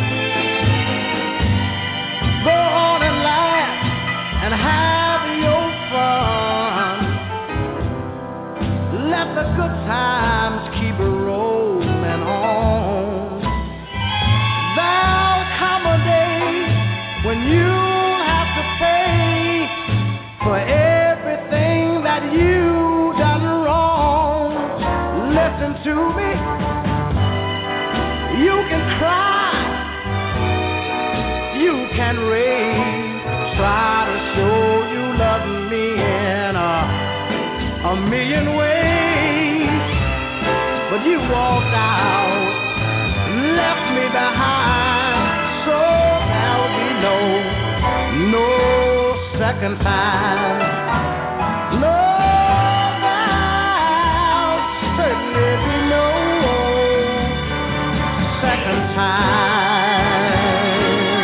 Go on and laugh and have your fun. Let the good times keep rolling on. There'll come a day when you'll have to pay for everything that you done wrong. Listen to me. You can cry, you can rave, try to show you love me in a, a million ways, but you walked out, left me behind, so there'll be no, no second time. No, there'll certainly be no second time.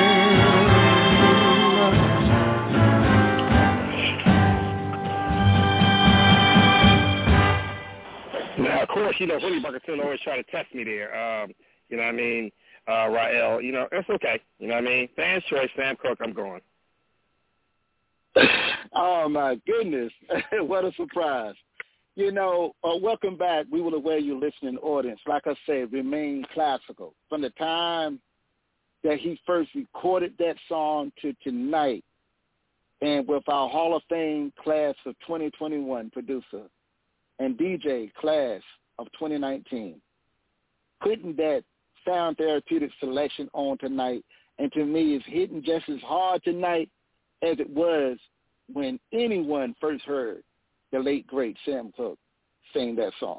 Now, of course, you know, Willie Burgerson always try to test me there. Um, you know what I mean? Uh, Rael, you know, it's okay. You know what I mean? Fans choice, Sam Cooke, I'm going. Oh, my goodness. What a surprise. You know, uh, welcome back. We will aware you listening audience. Like I said, remain classical. From the time that he first recorded that song to tonight, and with our Hall of Fame class of twenty twenty-one producer and D J class of twenty nineteen, putting that sound therapeutic selection on tonight, and to me is hitting just as hard tonight as it was when anyone first heard the late, great Sam Cooke sing that song.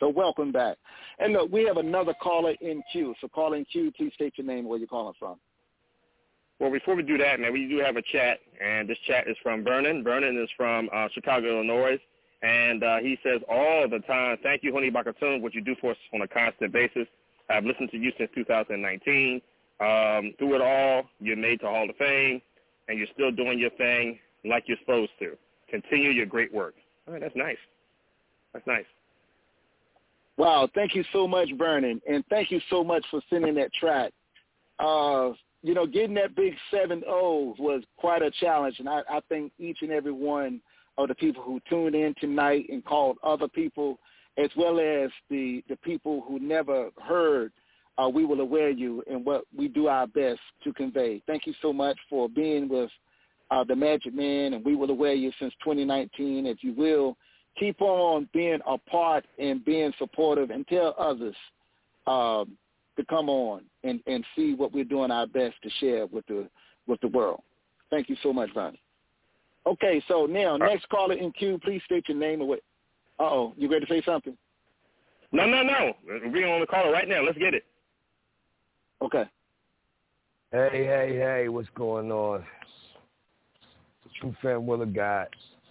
So welcome back. And look, we have another caller in queue. So caller in queue, please state your name and where you're calling from. Well, before we do that, man, we do have a chat, and this chat is from Vernon. Vernon is from uh, Chicago, Illinois, and uh, he says all the time, thank you, Honey Bakatoon, what you do for us on a constant basis. I've listened to you since two thousand nineteen. Um, through it all, you're made to Hall of Fame, and you're still doing your thing like you're supposed to. Continue your great work. All right, that's nice. That's nice. Wow, thank you so much, Vernon, and thank you so much for sending that track. Uh, you know, getting that big seven oh was quite a challenge, and I, I think each and every one of the people who tuned in tonight and called other people, as well as the, the people who never heard uh, We Will Aware You and what we do our best to convey. Thank you so much for being with uh, the Magic Man and We Will Aware You since twenty nineteen. If you will, keep on being a part and being supportive, and tell others um, to come on and, and see what we're doing our best to share with the with the world. Thank you so much, Ronnie. Okay, so now, next caller in queue, please state your name and what. Uh-oh, you ready to say something? No, no, no. We're on the caller right now. Let's get it. Okay. Hey, hey, hey, what's going on? True fan, Will of God.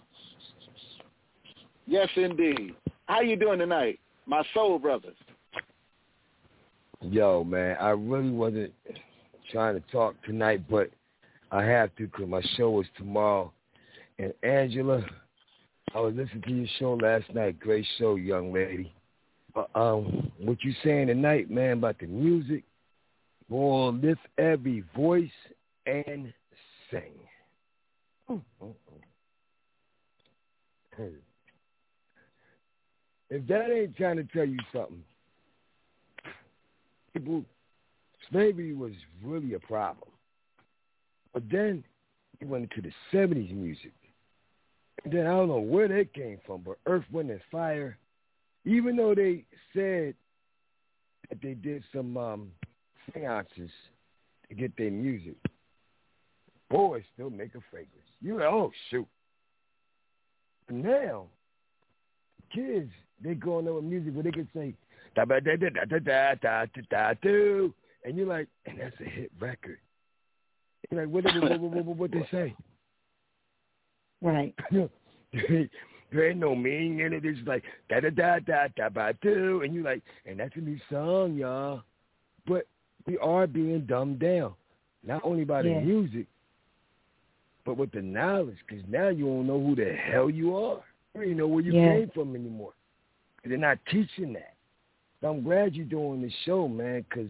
Yes, indeed. How you doing tonight, my soul brothers? Yo, man, I really wasn't trying to talk tonight, but I have to because my show is tomorrow. And Angela, I was listening to your show last night. Great show, young lady. Uh, um, what you saying tonight, man, about the music? Boy, lift every voice and sing. If that ain't trying to tell you something, people, slavery was really a problem. But then you went into the seventies music. And then I don't know where that came from, but Earth, Wind, and Fire, even though they said that they did some um, seances to get their music, boys still make a fragrance. You like, oh, shoot. Now, kids, they going on with music where they can say, da da da da da da da da da do, and you're like, and that's a hit record. You're like, what, what, what, what, what they say? Right. There ain't no meaning in it. It's like da da da da da da do, and you like, and that's a new song, y'all. But we are being dumbed down, not only by the yeah. music, but with the knowledge. Because now you don't know who the hell you are. You don't even know where you yeah. came from anymore. They're not teaching that. So I'm glad you're doing this show, man. Because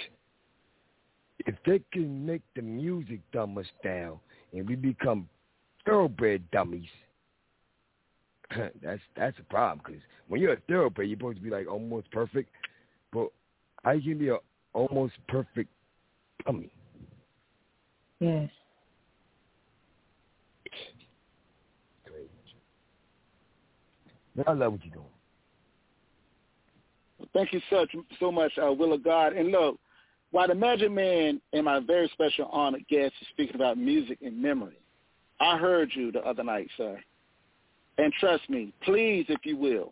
if they can make the music dumb us down, and we become thoroughbred dummies, that's that's a problem. Because when you're a thoroughbred, you're supposed to be like almost perfect. But how you can be a almost perfect dummy? Yes. Great. I love what you're doing. Well, thank you so, so much, uh, Will of God. And look, while the Magic Man and my very special honored guest is speaking about music and memory, I heard you the other night, sir. And trust me, please, if you will,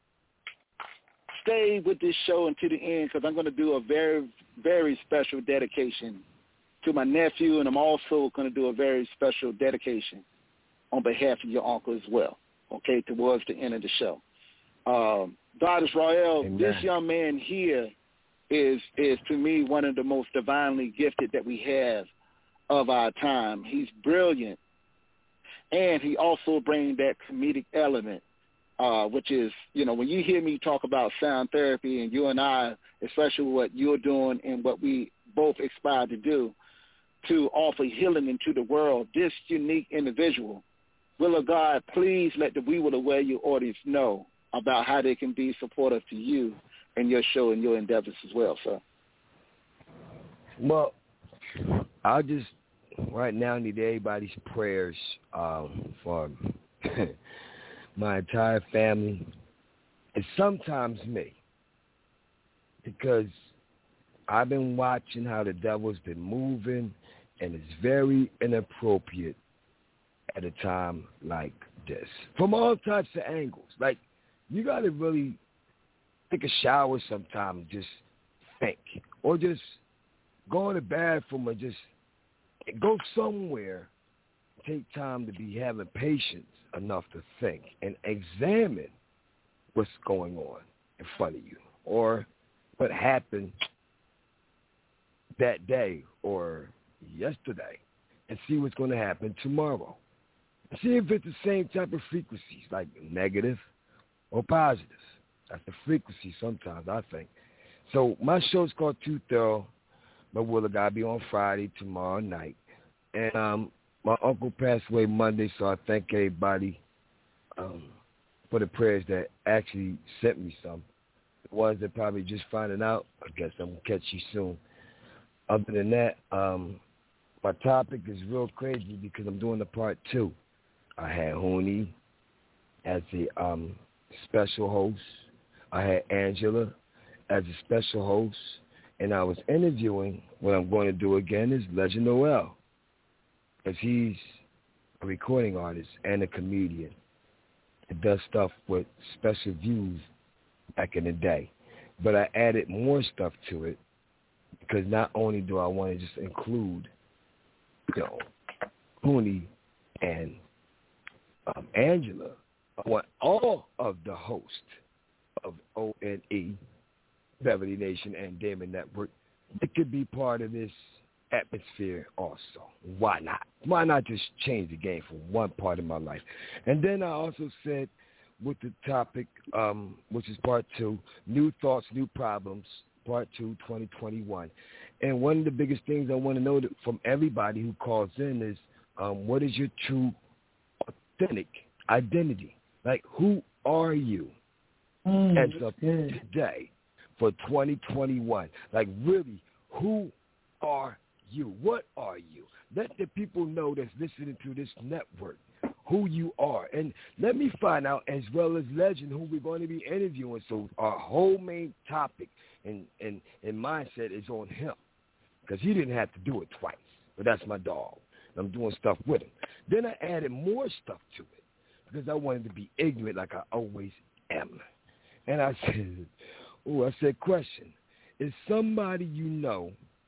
stay with this show until the end, because I'm going to do a very, very special dedication to my nephew, and I'm also going to do a very special dedication on behalf of your uncle as well, okay, towards the end of the show. Um, Goddess Rael, Amen. This young man here is, is, to me, one of the most divinely gifted that we have of our time. He's brilliant. And he also brings that comedic element, uh, which is, you know, when you hear me talk about sound therapy, and you and I, especially what you're doing and what we both aspire to do, to offer healing into the world, this unique individual, Will of God, please let the We Will Aware You audience know about how they can be supportive to you and your show and your endeavors as well, sir. Well, I'll just right now need everybody's prayers um, for my entire family and sometimes me, because I've been watching how the devil's been moving, and it's very inappropriate at a time like this from all types of angles. Like, you got to really take a shower sometime and just think. Or just go in the bathroom and just go somewhere. Take time to be having patience enough to think and examine what's going on in front of you or what happened that day or yesterday and see what's going to happen tomorrow. See if it's the same type of frequencies, like negative or positive. That's the frequency sometimes, I think. So my show's called Too Thorough, but will gotta be on Friday, tomorrow night. And um, my uncle passed away Monday, so I thank everybody um, for the prayers that actually sent me some. The ones that probably just finding out, I guess I'm going to catch you soon. Other than that, um, my topic is real crazy because I'm doing the part two. I had Hooney as the um, special host. I had Angela as a special host. And I was interviewing, what I'm going to do again is Legend Noel, because he's a recording artist and a comedian. He does stuff with special views back in the day. But I added more stuff to it because not only do I want to just include, you know, Hooney and um, Angela, I want all of the hosts of O N E, Beverly Nation, and Damon Network, it could be part of this atmosphere also. Why not? Why not just change the game for one part of my life? And then I also said with the topic, um, which is part two, New Thoughts, New Problems, part two, twenty twenty-one. And one of the biggest things I want to know from everybody who calls in is, um, what is your true, authentic identity? Like, who are you mm, as of today for twenty twenty-one? Like, really, who are you? What are you? Let the people know that's listening to this network who you are. And let me find out, as well as Legend, who we're going to be interviewing. So our whole main topic and, and, and mindset is on him, because he didn't have to do it twice. But that's my dog. I'm doing stuff with him. Then I added more stuff to it because I wanted to be ignorant like I always am. And I said, oh, I said, question, is somebody you know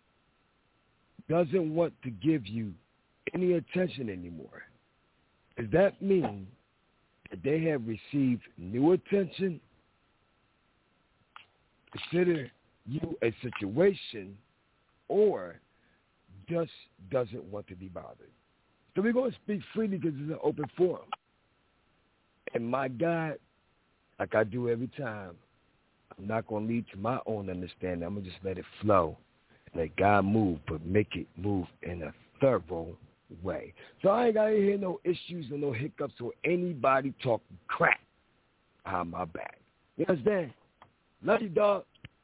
doesn't want to give you any attention anymore, does that mean that they have received new attention? Consider you a situation, or just doesn't want to be bothered? So we're going to speak freely because it's an open forum. And my God, like I do every time, I'm not going to lead to my own understanding. I'm going to just let it flow. Let God move, but make it move in a thorough way. So I ain't got to hear no issues or no hiccups or anybody talking crap behind my back. You understand? Love you, dog.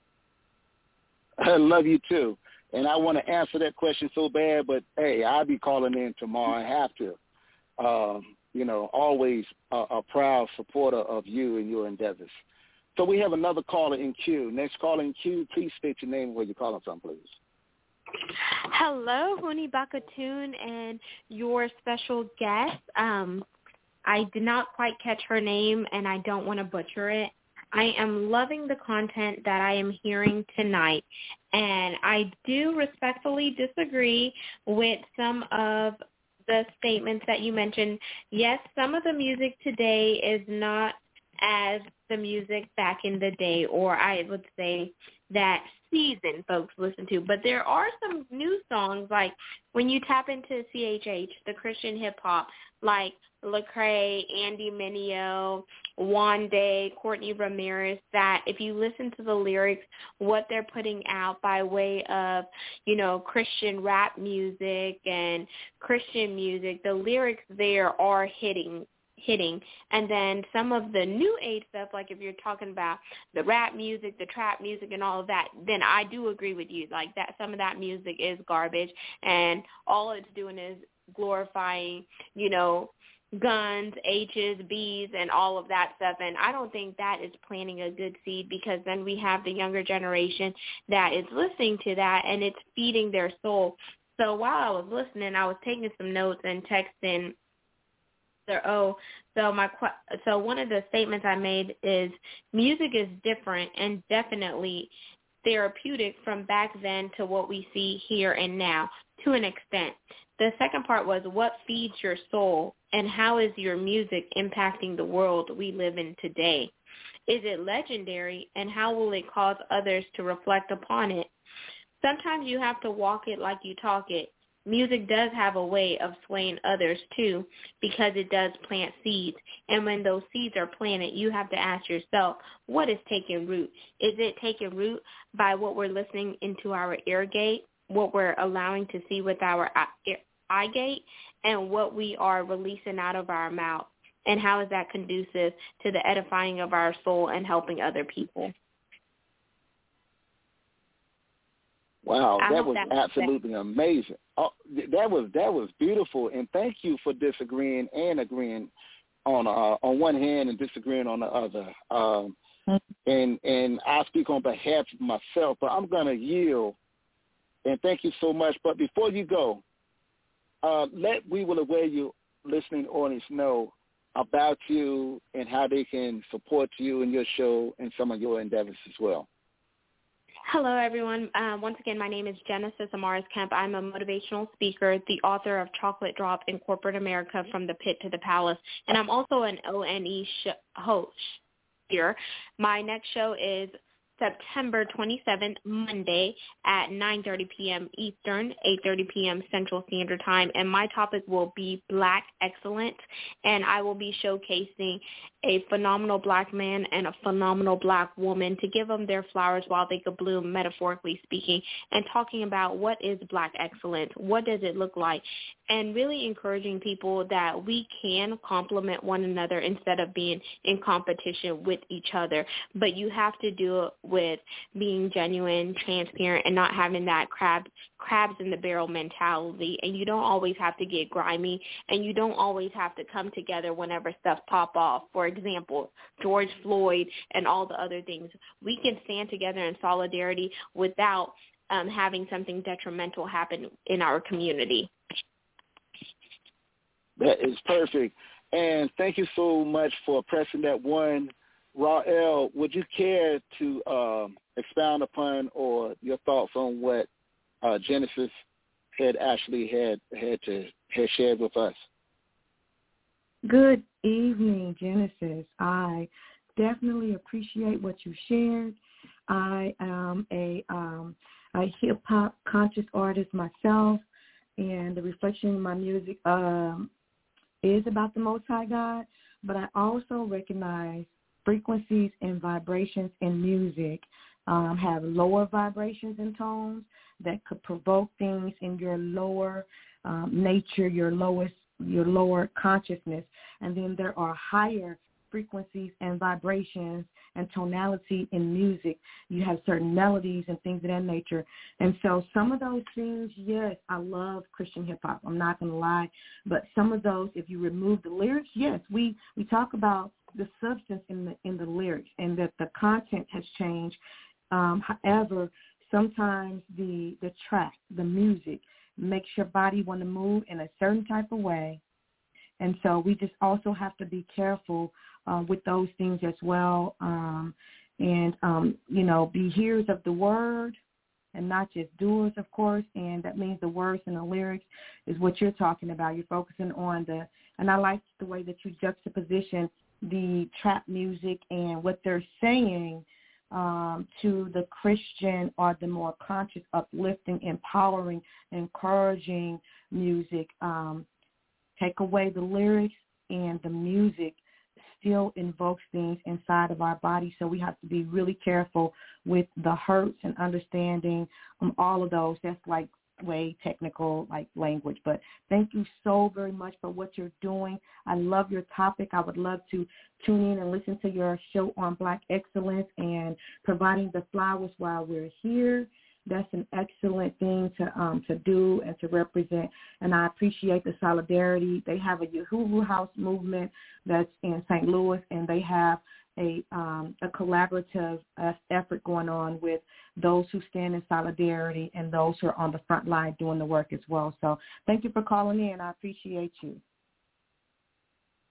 I love you, too. And I want to answer that question so bad, but, hey, I'll be calling in tomorrow. I have to. Um, you know, always a, a proud supporter of you and your endeavors. So we have another caller in queue. Next caller in queue, please state your name and where you're calling from, please. Hello, Hooney Bakatoon and your special guest. Um, I did not quite catch her name, and I don't want to butcher it. I am loving the content that I am hearing tonight, and I do respectfully disagree with some of the statements that you mentioned. Yes, some of the music today is not as the music back in the day, or I would say that season folks listen to. But there are some new songs, like when you tap into C H H, the Christian hip-hop, like Lecrae, Andy Mineo, Wande, Courtney Ramirez, that if you listen to the lyrics, what they're putting out by way of, you know, Christian rap music and Christian music, the lyrics there are hitting hitting. And then some of the new age stuff, like if you're talking about the rap music, the trap music and all of that, then I do agree with you. Like that, some of that music is garbage, and all it's doing is glorifying, you know, guns, H's, B's, and all of that stuff. And I don't think that is planting a good seed, because then we have the younger generation that is listening to that, and it's feeding their soul. So while I was listening, I was taking some notes and texting Oh, so my so one of the statements I made is music is different and definitely therapeutic from back then to what we see here and now to an extent. The second part was what feeds your soul and how is your music impacting the world we live in today? Is it legendary and how will it cause others to reflect upon it? Sometimes you have to walk it like you talk it. Music does have a way of swaying others too because it does plant seeds. And when those seeds are planted, you have to ask yourself, what is taking root? Is it taking root by what we're listening into our ear gate, what we're allowing to see with our eye gate, and what we are releasing out of our mouth? And how is that conducive to the edifying of our soul and helping other people? Wow, I that was that absolutely amazing. Oh, that was that was beautiful, and thank you for disagreeing and agreeing on uh, on one hand and disagreeing on the other. Um, and and I speak on behalf of myself, but I'm going to yield. And thank you so much. But before you go, uh, let We Will Aware You listening audience know about you and how they can support you and your show and some of your endeavors as well. Hello, everyone. Uh, once again, my name is Genesis Amaris Kemp. I'm a motivational speaker, the author of Chocolate Drop in Corporate America, From the Pit to the Palace, and I'm also an O N E sh- host here. My next show is September twenty-seventh, Monday at nine thirty p.m. Eastern, eight thirty p.m. Central Standard Time, and my topic will be Black Excellence, and I will be showcasing a phenomenal black man and a phenomenal black woman to give them their flowers while they could bloom, metaphorically speaking, and talking about what is black excellence, what does it look like, and really encouraging people that we can complement one another instead of being in competition with each other. But you have to do it with being genuine, transparent, and not having that crab crabs in the barrel mentality. And you don't always have to get grimy, and you don't always have to come together whenever stuff pop off. For example, George Floyd and all the other things. We can stand together in solidarity without um, having something detrimental happen in our community. That is perfect. And thank you so much for pressing that one. Rael, would you care to um, expound upon or your thoughts on what uh, Genesis had actually had had to had shared with us? Good evening, Genesis. I definitely appreciate what you shared. I am a, um, a hip-hop conscious artist myself, and the reflection in my music um, is about the Most High God, but I also recognize frequencies and vibrations in music um, have lower vibrations and tones that could provoke things in your lower um, nature, your lowest, your lower consciousness. And then there are higher frequencies and vibrations and tonality in music. You have certain melodies and things of that nature. And so some of those things, yes, I love Christian hip-hop. I'm not going to lie. But some of those, if you remove the lyrics, yes, we, we talk about the substance in the in the lyrics and that the content has changed. Um, however, sometimes the the track, the music, makes your body want to move in a certain type of way. And so we just also have to be careful uh, with those things as well. Um, and, um, you know, be hearers of the word and not just doers, of course. And that means the words and the lyrics is what you're talking about. You're focusing on the, and I like the way that you juxtaposition the trap music and what they're saying um, to the Christian or the more conscious, uplifting, empowering, encouraging music. Um, take away the lyrics and the music still invokes things inside of our body. So we have to be really careful with the hurts and understanding um, all of those. That's like way technical, like language. But thank you so very much for what you're doing. I love your topic. I would love to tune in and listen to your show on Black Excellence and providing the flowers while we're here. That's an excellent thing to um, to do and to represent, and I appreciate the solidarity. They have a Yahuwah House movement that's in Saint Louis, and they have a um, a collaborative uh, effort going on with those who stand in solidarity and those who are on the front line doing the work as well. So thank you for calling in. I appreciate you.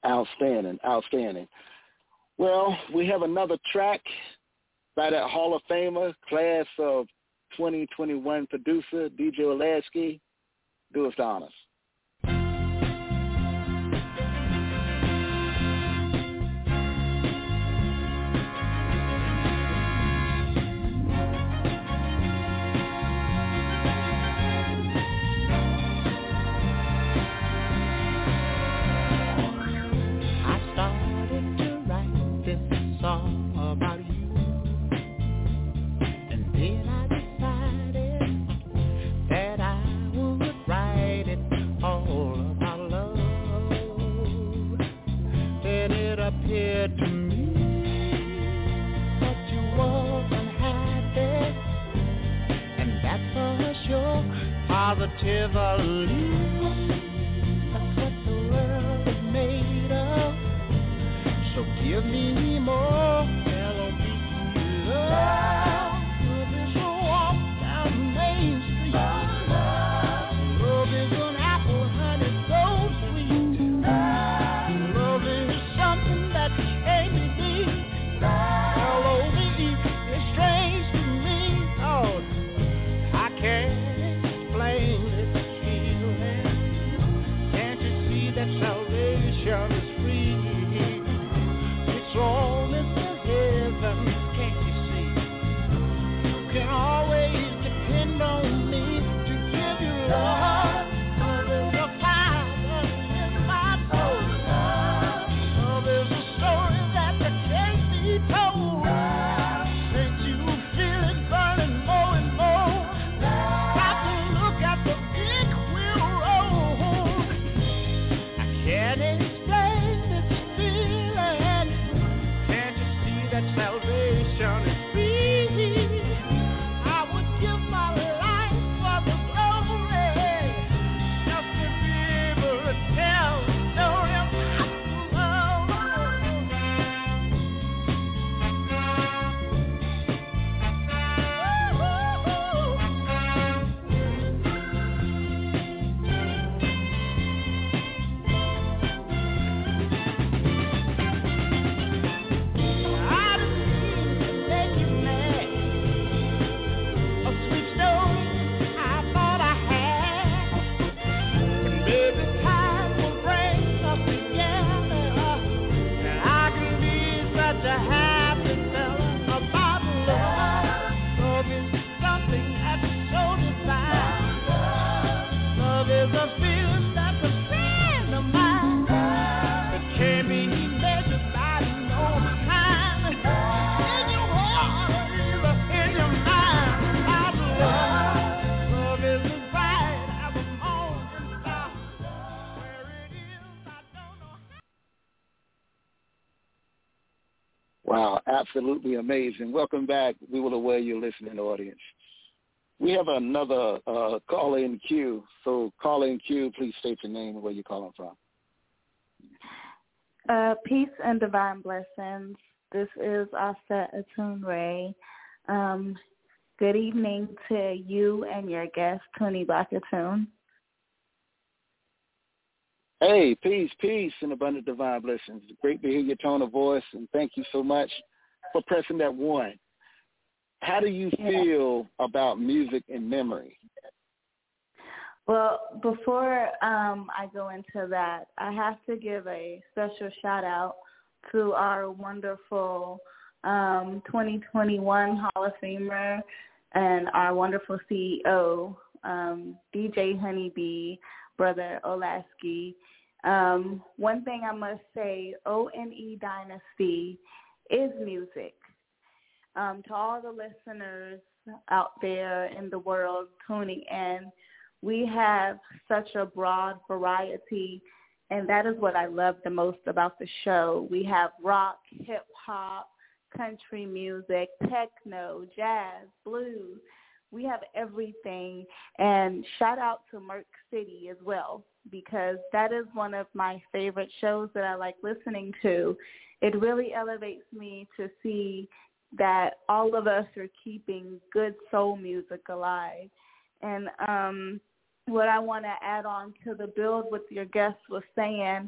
Outstanding, outstanding. Well, we have another track by that Hall of Famer, class of twenty twenty-one producer, D J Olasky. Do us the honors. Appeared to me that you wasn't happy, and that's for sure, positively. That's what the world is made of. So give me more L O V E love. Love is a walk down Main Street. Love is an apple, honey, so sweet. Love is something that can't be beat. L O V E is strange to me. Oh, I can't explain this feeling. Can't you see that salvation is free? It's all in the heavens, can't you see? You can always depend on me to give you love. Love is a fire that is in my soul. Love is a story that can't be told. Make you feel it burning more and more. Got to look at the big wheel roll. I can't explain this feeling. Can't you see that salvation is free? I would give my life for the glory, just to be able to tell the story of love. I didn't mean to make you mad. A sweet story I thought I had. But maybe time will bring us together, and I can be such a happy fella about love. Love is something that's so divine. Love is a feeling that's a friend of mine. It can't be measured by no time. In your heart, either in your mind, about love. Love is as bright as a morning star. Where it is, I don't know. Wow, absolutely amazing. Welcome back. We will aware your listening audience. We have another uh, caller in queue. So caller in queue, please state your name and where you're calling from. Uh, peace and divine blessings. This is Aset Atunre. Um, good evening to you and your guest, Tony Bakatoon. Hey, peace, peace, and abundant divine blessings. Great to hear your tone of voice, and thank you so much for pressing that one. How do you feel about music and memory? Well, before um, I go into that, I have to give a special shout out to our wonderful um, twenty twenty-one Hall of Famer and our wonderful C E O, um, D J Honeybee, Brother Olasky. Um, one thing I must say, O N E Dynasty is music. Um, to all the listeners out there in the world tuning in, we have such a broad variety, and that is what I love the most about the show. We have rock, hip-hop, country music, techno, jazz, blues. We have everything, and shout out to Merc City as well, because that is one of my favorite shows that I like listening to. It really elevates me to see that all of us are keeping good soul music alive. And um, what I want to add on to the build what your guest was saying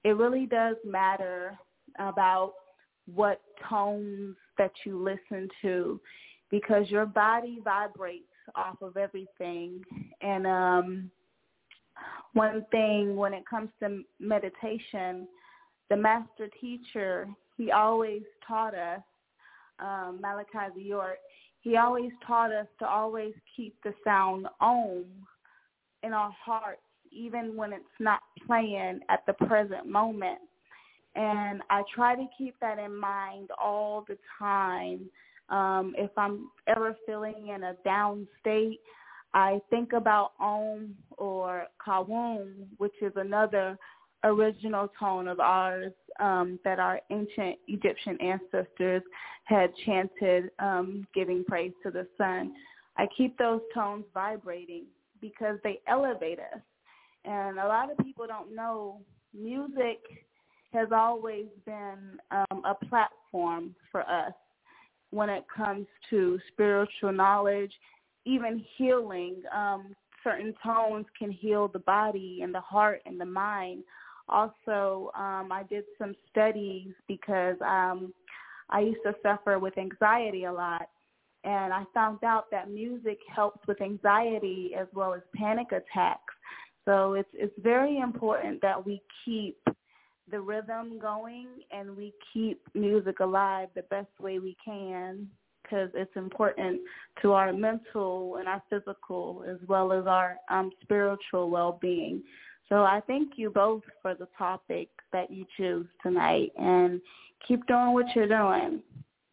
it really does matter about what tones that you listen to, because your body vibrates off of everything. And um, one thing when it comes to meditation, the master teacher, he always taught us, um, Malachi the York, he always taught us to always keep the sound Om in our hearts, even when it's not playing at the present moment. And I try to keep that in mind all the time. Um, if I'm ever feeling in a down state, I think about Om or Kawum, which is another original tone of ours um, that our ancient Egyptian ancestors had chanted, um, giving praise to the sun. I keep those tones vibrating because they elevate us. And a lot of people don't know music has always been um, a platform for us when it comes to spiritual knowledge, even healing. Um, certain tones can heal the body and the heart and the mind. Also, um, I did some studies because um, I used to suffer with anxiety a lot, and I found out that music helps with anxiety as well as panic attacks. So it's it's very important that we keep the rhythm going and we keep music alive the best way we can, because it's important to our mental and our physical as well as our um, spiritual well-being. So I thank you both for the topic that you choose tonight, and keep doing what you're doing.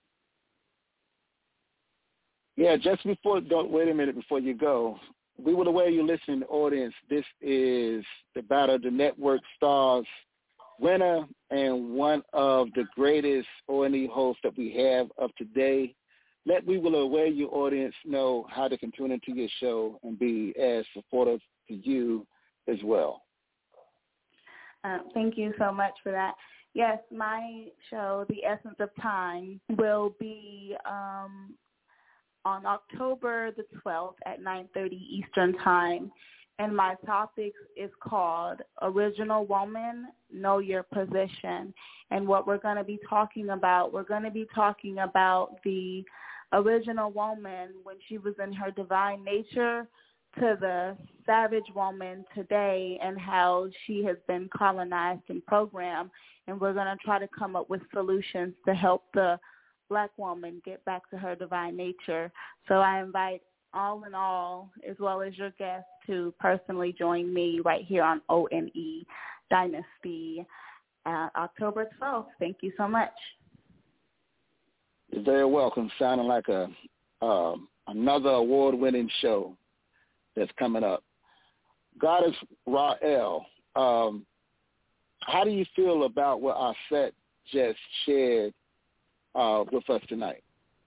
Yeah, just before, don't wait a minute before you go. We will aware you listening audience. This is the Battle of the Network Stars winner and one of the greatest O and E hosts that we have of today. Let We Will Aware You audience know how they can tune into your show and be as supportive to you as well. Uh, thank you so much for that. Yes, my show, The Essence of Time, will be um, on October the twelfth at nine thirty Eastern Time. And my topic is called Original Woman, Know Your Position. And what we're going to be talking about, we're going to be talking about the original woman when she was in her divine nature to the savage woman today and how she has been colonized and programmed. And we're going to try to come up with solutions to help the Black woman get back to her divine nature. So I invite all in all, as well as your guests, to personally join me right here on O N E Dynasty uh, October twelfth. Thank you so much. You're very welcome. Sounding like a uh, another award-winning show that's coming up. Goddess Rael, um, how do you feel about what our set just shared uh, with us tonight?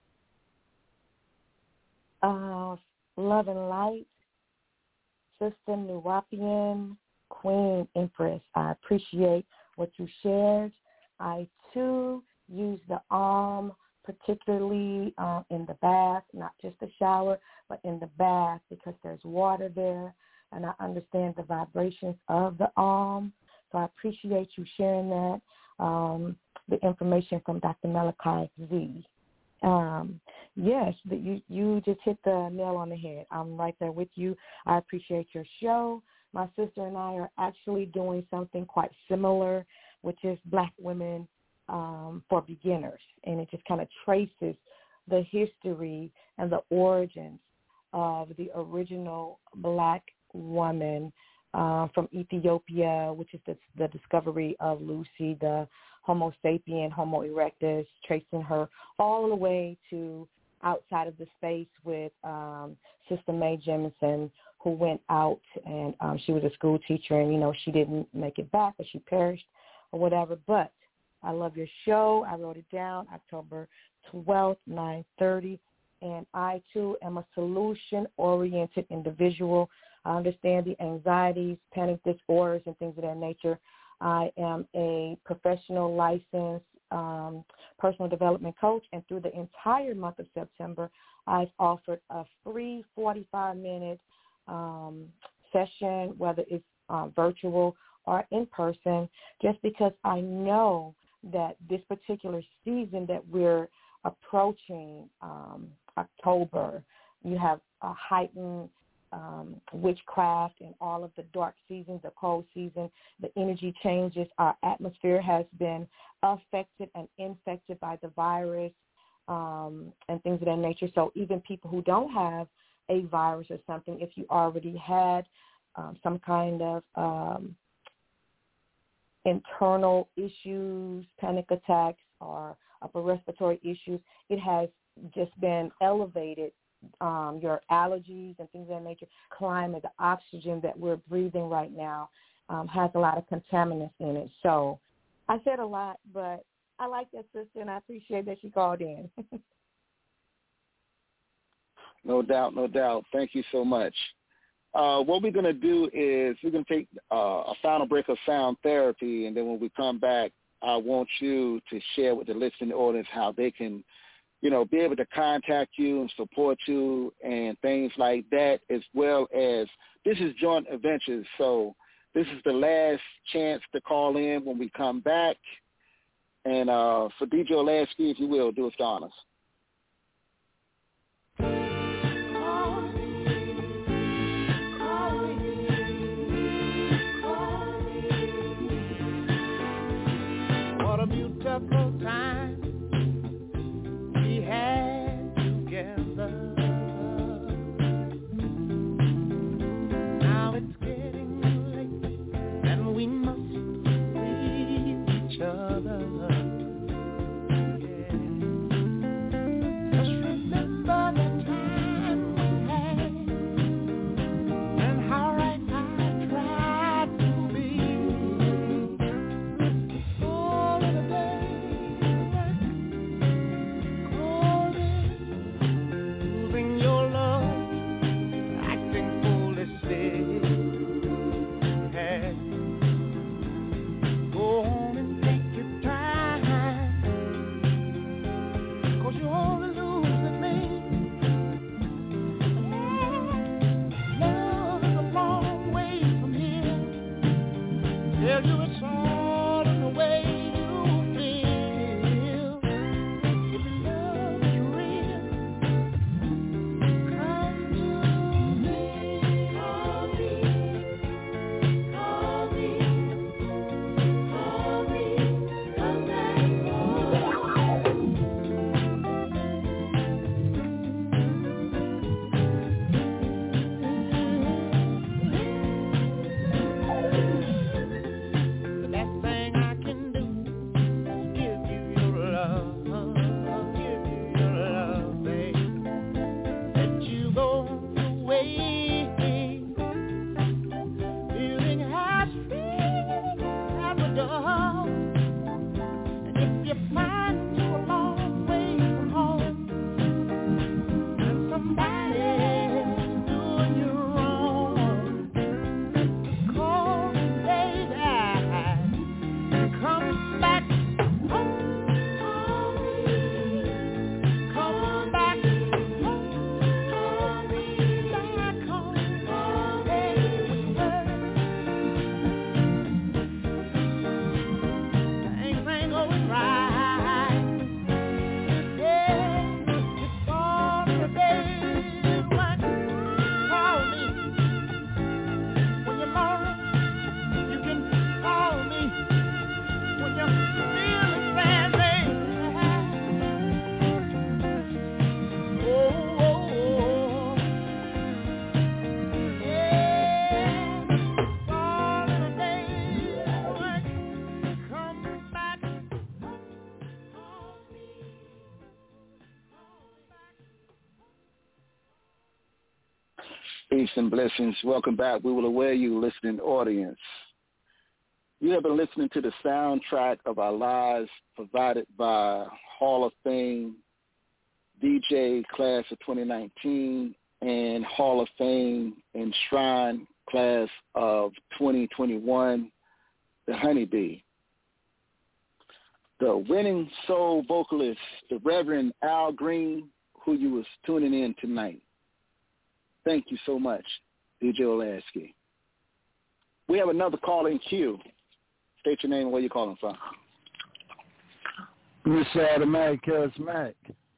Uh, love and light, Sister Nuwapian, Queen Empress. I appreciate what you shared. I, too, use the arm, particularly uh, in the bath, not just the shower, but in the bath because there's water there, and I understand the vibrations of the arm. So I appreciate you sharing that, um, the information from Doctor Malachi Z. Um, yes, the, you, you just hit the nail on the head. I'm right there with you. I appreciate your show. My sister and I are actually doing something quite similar, which is Black Women um, for Beginners, and it just kind of traces the history and the origins of the original Black woman uh, from Ethiopia, which is the, the discovery of Lucy, the Homo sapien, Homo erectus, tracing her all the way to outside of the space with um, Sister Mae Jemison, who went out, and um, she was a school teacher, and, you know, she didn't make it back, or she perished or whatever. But I love your show. I wrote it down, October twelfth, nine thirty, and I, too, am a solution-oriented individual. I understand the anxieties, panic disorders, and things of that nature. I am a professional licensed um, personal development coach, and through the entire month of September, I've offered a free forty-five minute um, session, whether it's uh, virtual or in person, just because I know that this particular season that we're approaching, um, October, you have a heightened um, witchcraft and all of the dark seasons, the cold season, the energy changes. Our atmosphere has been affected and infected by the virus um, and things of that nature. So even people who don't have a virus or something, if you already had um, some kind of um, internal issues, panic attacks, or upper respiratory issues, it has just been elevated. Um, your allergies and things of that nature, climate, the oxygen that we're breathing right now um, has a lot of contaminants in it. So I said a lot, but I like that sister, and I appreciate that she called in. No doubt, no doubt. Thank you so much. Uh, what we're going to do is we're going to take uh, a final break of sound therapy, and then when we come back, I want you to share with the listening audience how they can, you know, be able to contact you and support you and things like that, as well as this is Joint Adventures. So this is the last chance to call in when we come back. And uh, for D J Olasky, if you will, do us the honors. What a beautiful time we had together. Now it's getting late and we must leave each other. Yeah. Just remember the time we had and how right I tried to be. All of the days losing your love, acting foolish, hey. Go on and take your time, 'cause you only lose with me. Love is a long way from here. Tell you it's all in the way you feel. If your love is real, come to me. Call me, call me, call me, come back The best thing I can do is give you your love, give you your love, babe. Let you go away, feeling as free as a dove. And if you find you're a long way from home, and somebody's doing you wrong, call me, baby, and come back home. Call me, come back home. Call me back home. Call me with words. Things ain't going right. Yeah, it's all the days when call me when you're lonely. You can call me when you're feeling bad, baby. Oh, oh, oh. Yeah, it's all in the days when come back. Peace and blessings. Welcome back. We will aware you, listening audience. You have been listening to the soundtrack of our lives provided by Hall of Fame D J class of twenty nineteen and Hall of Fame Enshrined class of twenty twenty-one, the Honeybee. The winning soul vocalist, the Reverend Al Green, who you was tuning in tonight. Thank you so much, D J Olasky. We have another call in queue. State your name and where you're calling from. Mister Automatic Charismatic.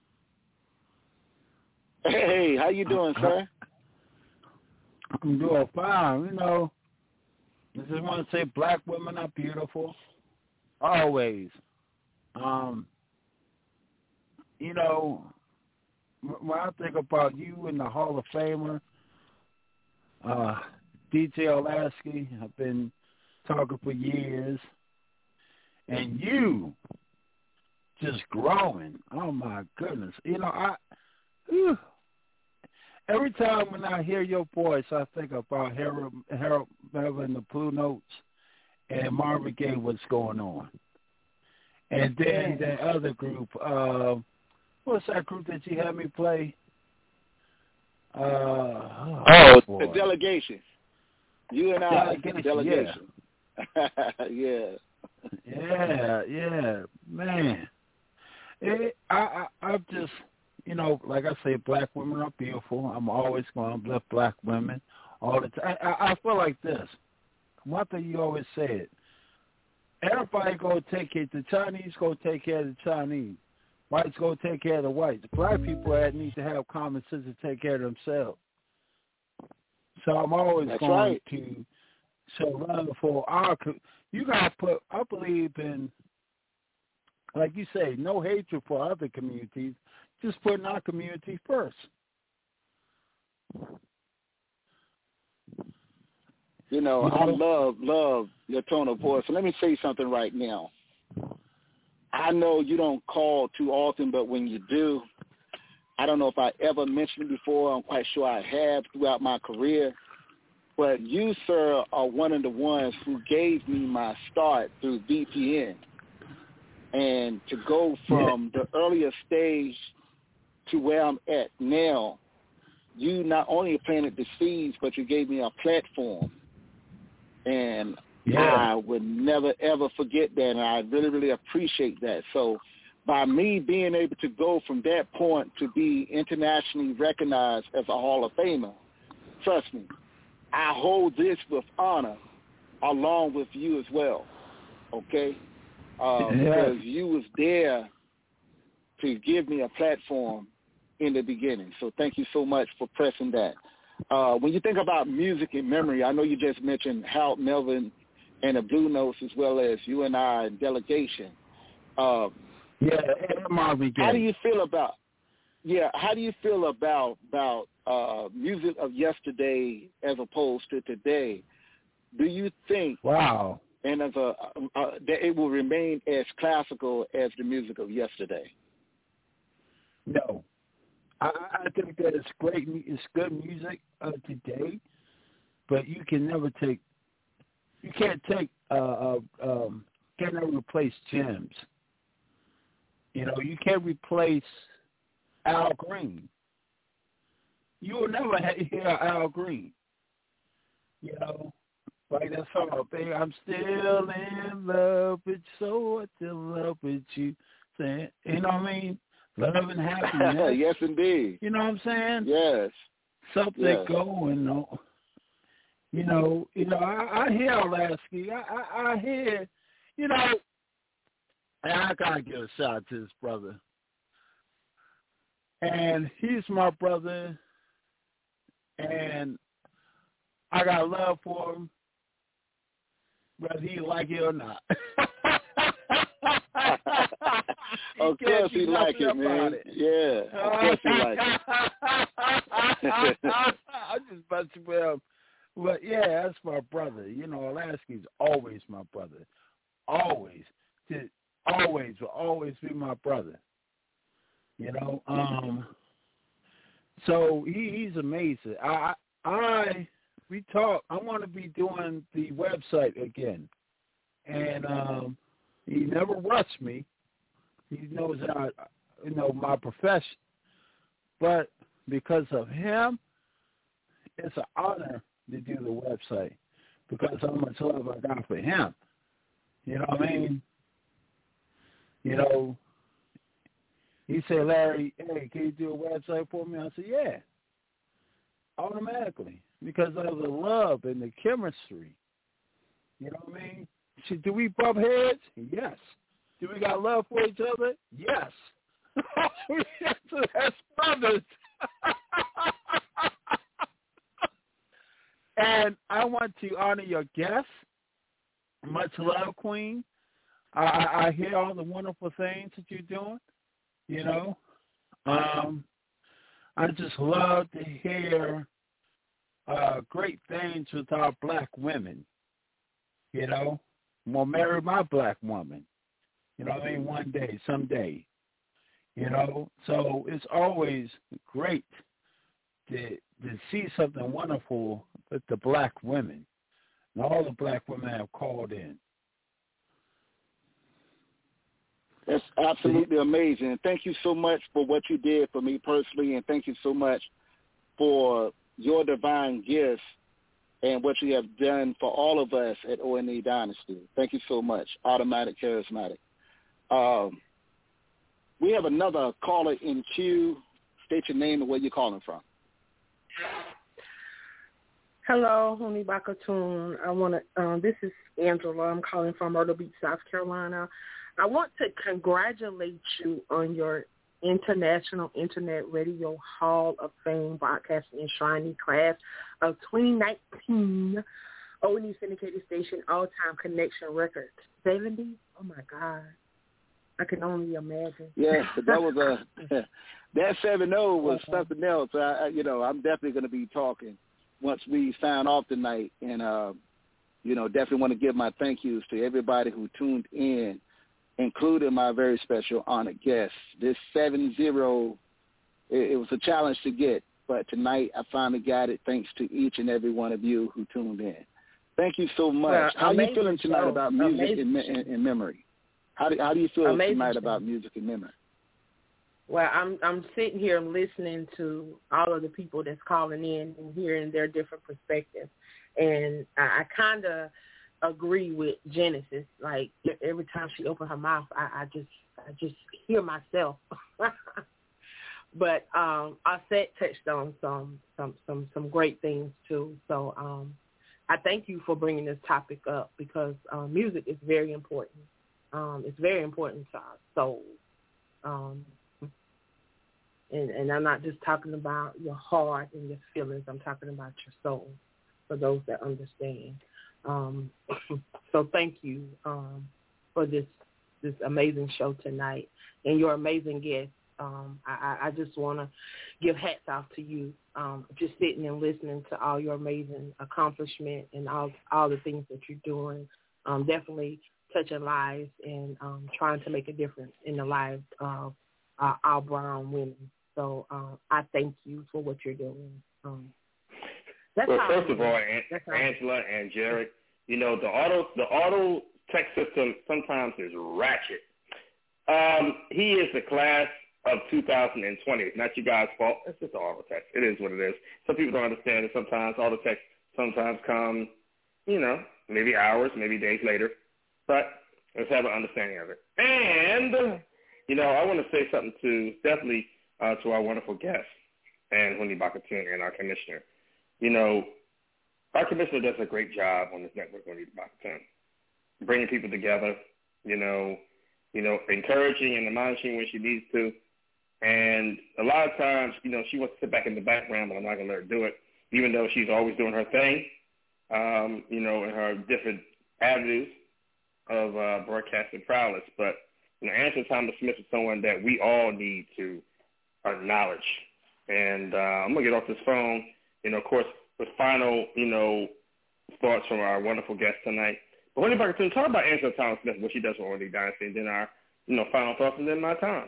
Hey, how you doing, sir? I'm doing fine. You know, I just want to say black women are beautiful. Always. Um, you know, when I think about you and the Hall of Famer, uh, D J Olasky, I've been talking for years, and you just growing. Oh, my goodness. You know, I whew, every time when I hear your voice, I think about Harold, Harold Melvin, the Blue Notes, and Marvin Gaye, What's Going On. And then that other group, uh, what's that group that you had me play? Uh, oh, oh the Delegation. You and I, Delegation. Delegation. Yeah. yeah. Yeah, yeah, man. It, I, I, I'm just, you know, like I say, black women are beautiful. I'm always going to uplift black women all the time. I, I feel like this. One thing you always said, everybody go take care. The Chinese go take care of the Chinese. Whites go take care of the whites. Black people need to have common sense to take care of themselves. So I'm always That's going right. to show love for our. You got to put. I believe in, like you say, no hatred for other communities. Just putting our community first. You know, I love, love your tone of voice. So let me say something right now. I know you don't call too often, but when you do, I don't know if I ever mentioned it before. I'm quite sure I have throughout my career. But you, sir, are one of the ones who gave me my start through V P N. And to go from the earlier stage to where I'm at now, you not only planted the seeds, but you gave me a platform. And yeah. I would never, ever forget that, and I really, really appreciate that. So by me being able to go from that point to be internationally recognized as a Hall of Famer, trust me, I hold this with honor along with you as well, okay? Uh, yeah. Because you was there to give me a platform in the beginning. So thank you so much for pressing that. Uh, when you think about music and memory, I know you just mentioned Harold Melvin and the Blue Notes as well as you and I and Delegation. Uh, yeah, Marvin Gaye. How do you feel about? Yeah, how do you feel about about uh, music of yesterday as opposed to today? Do you think? Wow. And as a uh, that it will remain as classical as the music of yesterday? No. I, I think that it's great. It's good music of today, but you can never take. You can't take. Uh, uh, um, can't never replace gems. You know, you can't replace Al Green. You will never hear Al Green. You know, like that song, baby, I'm still in love with you, so I'm still in love with you. Saying, you know what I mean? Love and happiness. Yes, indeed. You know what I'm saying? Yes. Something yes. going on. You know, you know, I, I hear Olasky. I, I, I hear, you know, and I gotta give a shout out to this brother. And he's my brother, and I got love for him, whether he like it or not. Of course he like it, man. It. Yeah, of course he like it. I just busted with him. But, yeah, that's my brother. You know, Olasky's always my brother. Always. To, always will always be my brother. You know? Um. So, he, he's amazing. I, I, we talk, I want to be doing the website again. And um, he never rushed me. He knows I, you know, my profession. But because of him, it's an honor to do the website because how much love I got for him. You know what I mean? You know, he said, Larry, hey, can you do a website for me? I said, yeah, automatically because of the love and the chemistry You know what I mean? She, do we bump heads? Yes. Do we got love for each other? Yes. That's brothers. And I want to honor your guests. Much love, Queen. I, I hear all the wonderful things that you're doing. You know, um, I just love to hear uh, great things with our black women. You know, I'm gonna marry my black woman. You know what I mean? One day, someday. You know, so it's always great to to see something wonderful with the black women. And all the black women have called in. That's absolutely amazing. Thank you so much for what you did for me personally, and thank you so much for your divine gifts and what you have done for all of us at O N E Dynasty. Thank you so much. Automatic Charismatic. Um, we have another caller in queue. State your name and where you're calling from. Hello, Honey Bakatoon. I want to. Um, this is Angela. I'm calling from Myrtle Beach, South Carolina. I want to congratulate you on your International Internet Radio Hall of Fame Broadcasting Enshrinee Class of twenty nineteen O N E Syndicated Station All-Time Connection Record. seventy? Oh, my God. I can only imagine. Yeah, but that was a that seven oh was uh-huh. something else. I, I, you know, I'm definitely going to be talking once we sign off tonight, and uh, you know, definitely want to give my thank yous to everybody who tuned in, including my very special honored guests. This seven zero, it, it was a challenge to get, but tonight I finally got it. Thanks to each and every one of you who tuned in. Thank you so much. Well, how are you feeling tonight show. about music and, and, and memory? How do, how do you feel Amazing tonight show. about music and memory? Well, I'm I'm sitting here listening to all of the people that's calling in and hearing their different perspectives, and I, I kind of agree with Genesis. Like every time she opened her mouth, I, I just I just hear myself. But um, Aset touched on some some some some great things too. So um, I thank you for bringing this topic up because uh, music is very important. Um, it's very important to our soul. Um, and, and I'm not just talking about your heart and your feelings. I'm talking about your soul for those that understand. Um, so thank you um, for this this amazing show tonight and your amazing guests. Um, I, I just want to give hats off to you, um, just sitting and listening to all your amazing accomplishment and all all the things that you're doing. Um, definitely touching lives and um, trying to make a difference in the lives of uh, our brown women. So uh, I thank you for what you're doing. Um, that's well, how first of all, that's Angela and Jared, you know, the auto the auto text system sometimes is ratchet. Um, he is the class of two thousand twenty. It's not you guys' fault. It's just auto text. It is what it is. Some people don't understand it. Sometimes auto text sometimes come, you know, maybe hours, maybe days later. But let's have an understanding of it. And, you know, I want to say something to definitely uh, to our wonderful guest, and Honey Bakatoon, and our commissioner. You know, our commissioner does a great job on this network, Honey Bakatoon, bringing people together, you know, you know, encouraging and admonishing when she needs to. And a lot of times, you know, she wants to sit back in the background, but I'm not going to let her do it, even though she's always doing her thing, um, you know, in her different avenues of uh, broadcasting prowess. But, you know, Angela Thomas Smith is someone that we all need to acknowledge. And uh, I'm going to get off this phone, you know, of course, with final, you know, thoughts from our wonderful guest tonight. But Honey Bakatoon, talk about Angela Thomas Smith, what she does for O N E Dynasty, and then our, you know, final thoughts, and then my time.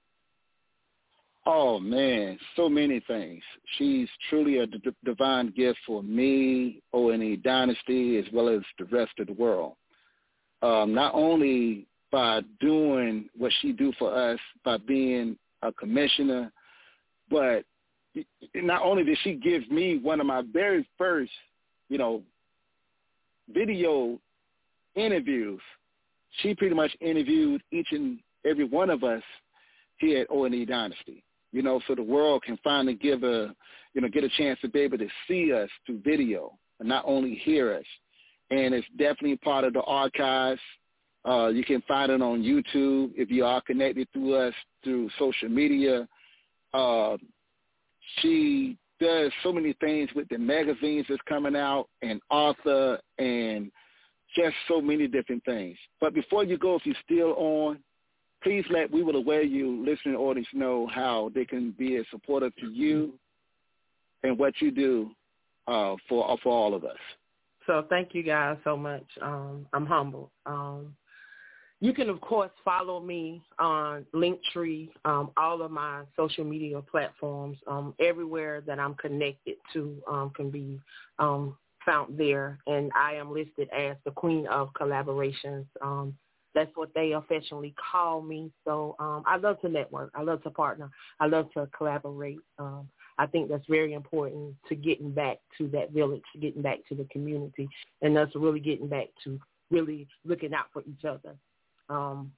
Oh, man, so many things. She's truly a d- divine gift for me, O N E Dynasty, as well as the rest of the world. Um, not only by doing what she do for us, by being a commissioner, but not only did she give me one of my very first, you know, video interviews, she pretty much interviewed each and every one of us here at O N E Dynasty, you know, so the world can finally give a, you know, get a chance to be able to see us through video and not only hear us. and it's definitely part of the archives. Uh, you can find it on YouTube if you are connected to us through social media. Uh, she does so many things with the magazines that's coming out and author and just so many different things. But before you go, if you're still on, please let We Will Aware You listening audience know how they can be a supporter to you and what you do uh, for for all of us. So thank you guys so much. Um, I'm humbled. Um, you can, of course, follow me on Linktree, um, all of my social media platforms. Um, everywhere that I'm connected to um, can be um, found there. And I am listed as the Queen of Collaborations. Um, that's what they affectionately call me. So um, I love to network. I love to partner. I love to collaborate. Um, I think that's very important to getting back to that village, getting back to the community, and us really getting back to really looking out for each other. Um,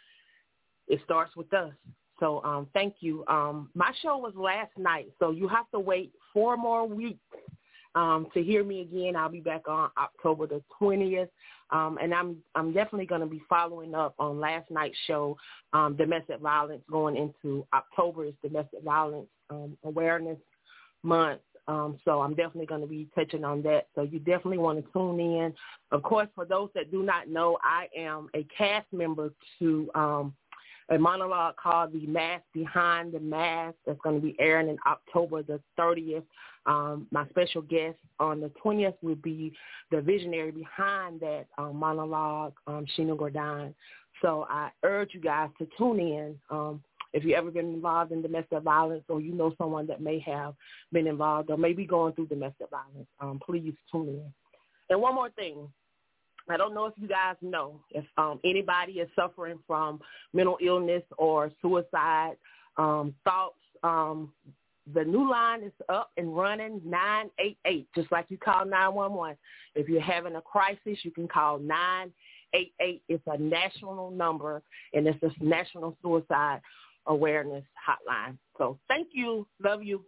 it starts with us. So um, thank you. Um, my show was last night, so you have to wait four more weeks um, to hear me again. I'll be back on October the twentieth, um, and I'm I'm definitely going to be following up on last night's show, um, domestic violence, going into October is Domestic Violence um, Awareness Month. Um, so I'm definitely going to be touching on that. So you definitely want to tune in. Of course, for those that do not know, I am a cast member to um, a monologue called The Mask Behind the Mask that's going to be airing in October the thirtieth. Um, my special guest on the twentieth will be the visionary behind that um, monologue, um, Sheena Gordon. So I urge you guys to tune in. Um, If you've ever been involved in domestic violence, or you know someone that may have been involved or may be going through domestic violence, um, please tune in. And one more thing. I don't know if you guys know if um, anybody is suffering from mental illness or suicide um, thoughts. Um, the new line is up and running, nine eight eight, just like you call nine one one. If you're having a crisis, you can call nine eight eight. It's a national number, and it's a national suicide awareness hotline. So thank you. Love you.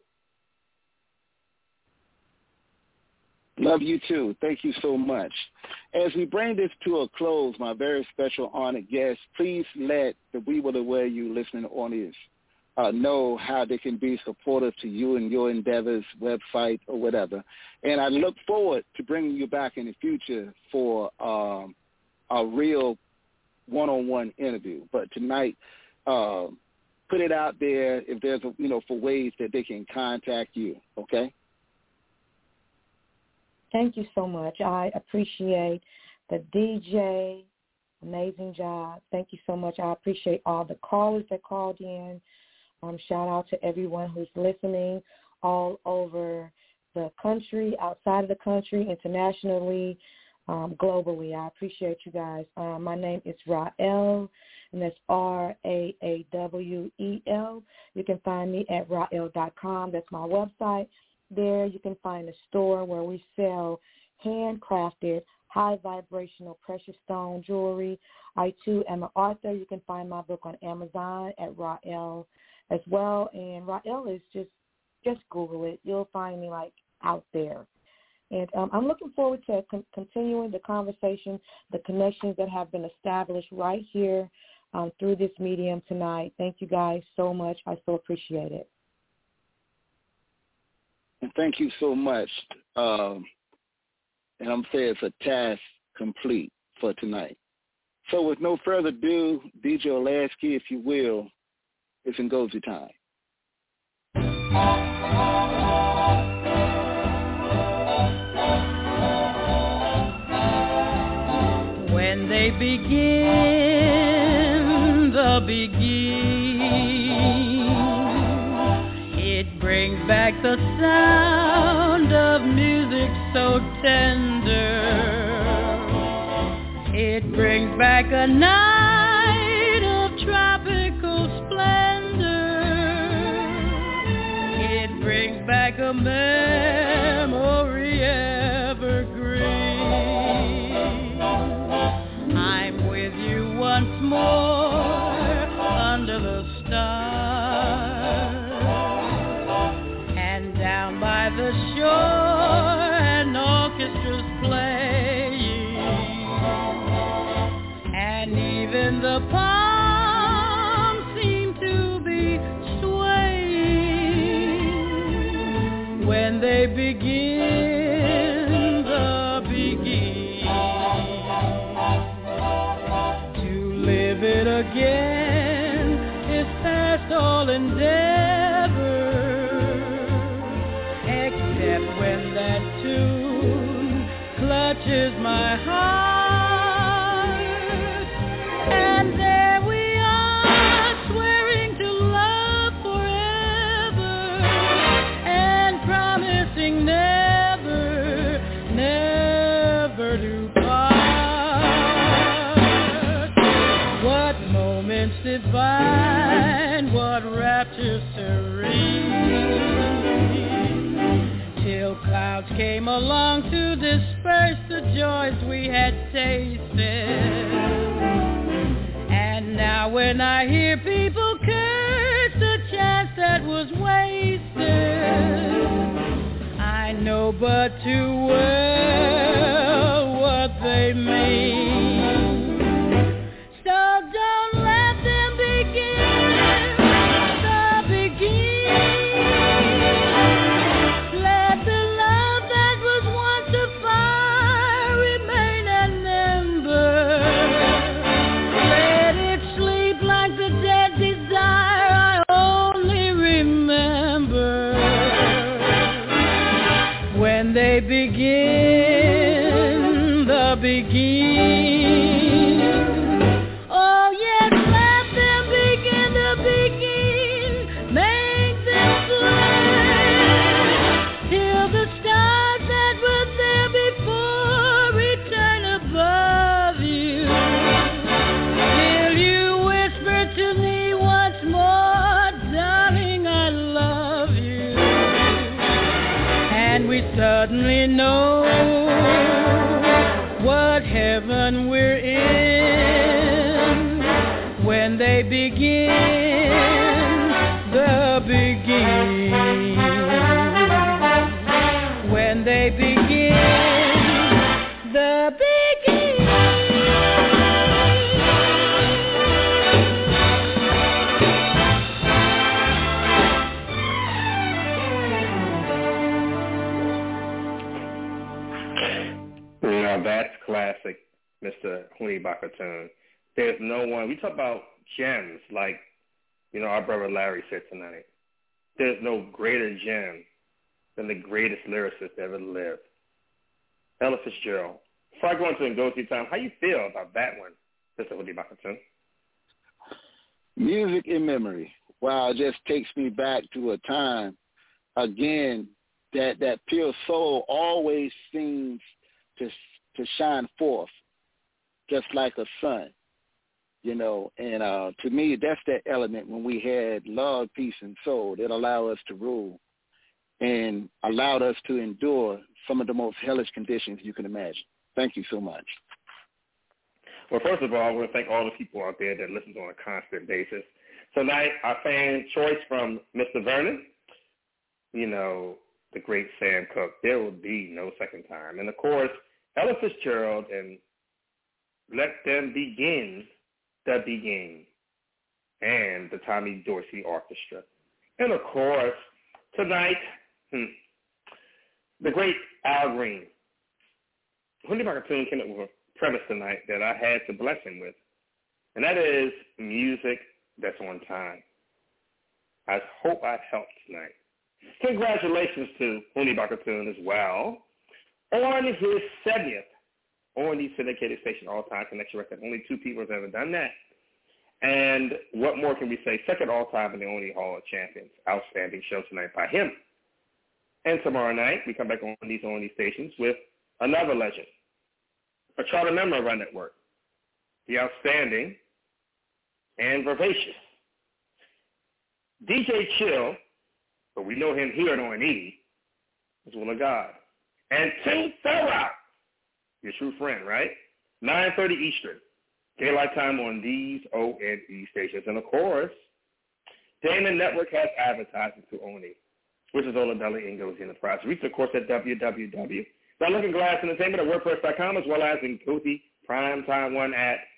Love you too. Thank you so much. As we bring this to a close, my very special honored guest, please let the We Will Aware You listening audience uh, know how they can be supportive to you and your endeavors, website or whatever. And I look forward to bringing you back in the future for um, a real one-on-one interview. But tonight, uh, put it out there if there's, a, you know, for ways that they can contact you, okay? Thank you so much. I appreciate the D J. Amazing job. Thank you so much. I appreciate all the callers that called in. Um, shout out to everyone who's listening all over the country, outside of the country, internationally, um, globally. I appreciate you guys. Um, my name is Rael, and that's R A A W E L. You can find me at rael dot com. That's my website. There you can find a store where we sell handcrafted, high vibrational precious stone jewelry. I, too, am an author. You can find my book on Amazon at Rael as well. And Rael is just, just Google it. You'll find me, like, out there. And um, I'm looking forward to con- continuing the conversation, the connections that have been established right here um, through this medium tonight. Thank you guys so much. I so appreciate it. And thank you so much. Um, and I'm saying it's a task complete for tonight. So with no further ado, D J Olasky, if you will, it's Ngozi time. When they begin the begin, it brings back the sound of music so tender. It brings back a night of tropical splendor. It brings back a memory evergreen. I'm with you once more under the stars, and down by the shore an orchestra's playing. even the palms seem to be swaying when they begin the begin to live it again is past all endeavor, except when that tune clutches my heart. And there we are, swearing to love forever and promising never, never to part. What moments divine, what rapture serene, till clouds came along to disperse the joys we had tasted. And now when I hear people curse the chance that was wasted, I know but too well what they mean. So don't let them begin the begin. Let the love that was once a fire remain an ember. Let it sleep like the dead desire I only remember. When they begin the begin. Oh yes, let them begin the begin. Make them flame till the stars that were there before return above you. Till you whisper to me once more, darling, I love you. And we suddenly know what heaven we're in when they begin the begin. When they begin the begin. Now that's classic, Mister Huni Bakatoon. There's no one. We talk about gems like, you know, our brother Larry said tonight. There's no greater gem than the greatest lyricist ever lived, Ella Fitzgerald. Before I go into Ngozi time, how you feel about that one, Mister Huni Bakatoon? Music in memory. Wow, it just takes me back to a time, again, that, that pure soul always seems to to shine forth just like a sun, you know. And uh, to me, that's that element when we had love, peace, and soul that allowed us to rule and allowed us to endure some of the most hellish conditions you can imagine. Thank you so much. Well, first of all, I want to thank all the people out there that listen on a constant basis. Tonight, our fan choice from Mister Vernon, you know, the great Sam Cooke, There Will Be No Second Time. And, of course, Ella Fitzgerald and Let Them Begin the Begin, and the Tommy Dorsey Orchestra. And, of course, tonight, hmm, the great Al Green. Huni Bakatoon came up with a premise tonight that I had to bless him with, and that is music that's on time. I hope I helped tonight. Congratulations to Huni Bakatoon as well on his seventieth on the syndicated station all-time connection record. Only two people have ever done that. And what more can we say? Second all-time in the Oni Hall of Champions. Outstanding show tonight by him. And tomorrow night, we come back on these Oni stations with another legend, a charter member of our network, the outstanding and vivacious D J Chill, but we know him here at O N E, as Will of God. And Tim Farrow, your true friend, right? nine thirty Eastern, daylight time on these O N E stations. And, of course, Damon Network has advertising to O N E, which is Olabella Ngozi Enterprise. Reach, of course, at w w w dot looking glass entertainment at wordpress dot com, as well as Ngozi Primetime One at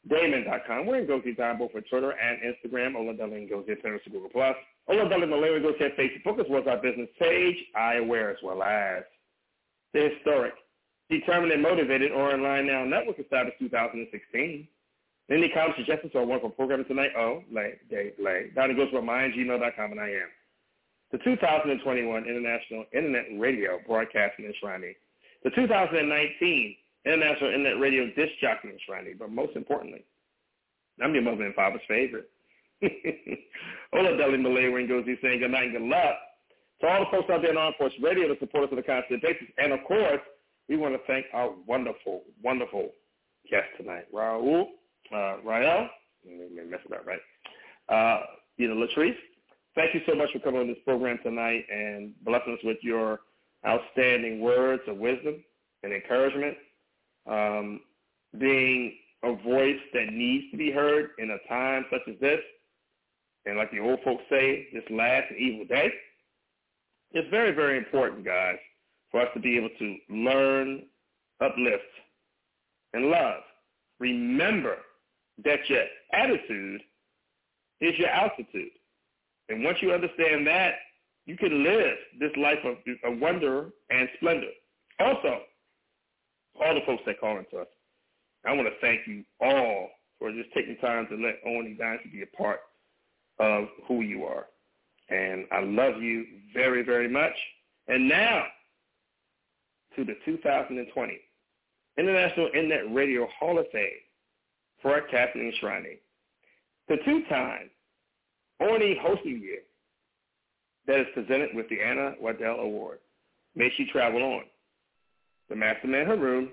Damon dot com. We're in Go See Time both for Twitter and Instagram. Oladele and Go See Pinterest and Google Plus. Oladele Malawi Go See Facebook as well as our business page, iAware, as well as the historic Determined and Motivated Online Now Network established two thousand sixteen. Any comments, suggestions, or one for programming tonight? Oh, lay, day, lay. Donnie goes for mine, gmail dot com, and I am the two thousand twenty-one International Internet Radio Broadcasting Enshrining. The two thousand nineteen International Internet Radio Disc Jockey Enshrining. But most importantly, I'm your mother and father's favorite. Oladele Malawi Go See saying good night and good luck to all the folks out there on Armed Force Radio that support us on a constant basis. And, of course, we want to thank our wonderful, wonderful guest tonight, Raul, uh, Rael, let me mess it up, right? Uh, you know, Latrice, thank you so much for coming on this program tonight and blessing us with your outstanding words of wisdom and encouragement, um, being a voice that needs to be heard in a time such as this. And like the old folks say, this last and evil day. It's very, very important, guys, for us to be able to learn, uplift, and love. Remember that your attitude is your altitude. And once you understand that, you can live this life of, of wonder and splendor. Also, all the folks that call into us, I want to thank you all for just taking time to let Owen and Dynasty be a part of who you are. And I love you very, very much. And now, to the two thousand twenty International Internet Radio Hall of Fame Broadcasting and Enshrining. The two-time Orny hosting year that is presented with the Anna Waddell Award. May she travel on. The Masterman Haroon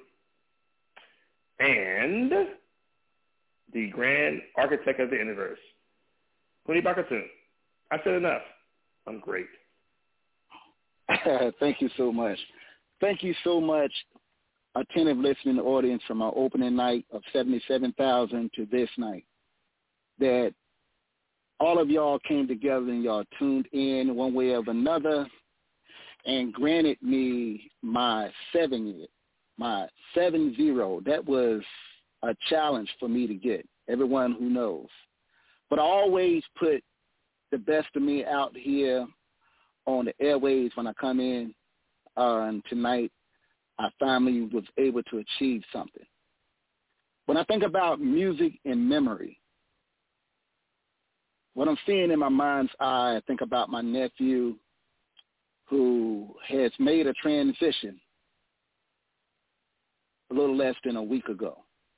and the Grand Architect of the Universe, Huni Bakatoon. I said enough. I'm great. Thank you so much. Thank you so much, attentive listening audience, from our opening night of seventy-seven thousand to this night, that all of y'all came together and y'all tuned in one way or another and granted me my seven, my seven zero. That was a challenge for me to get, everyone who knows. But I always put the best of me out here on the airwaves when I come in. Uh, and tonight, I finally was able to achieve something. When I think about music and memory, what I'm seeing in my mind's eye, I think about my nephew who has made a transition a little less than a week ago.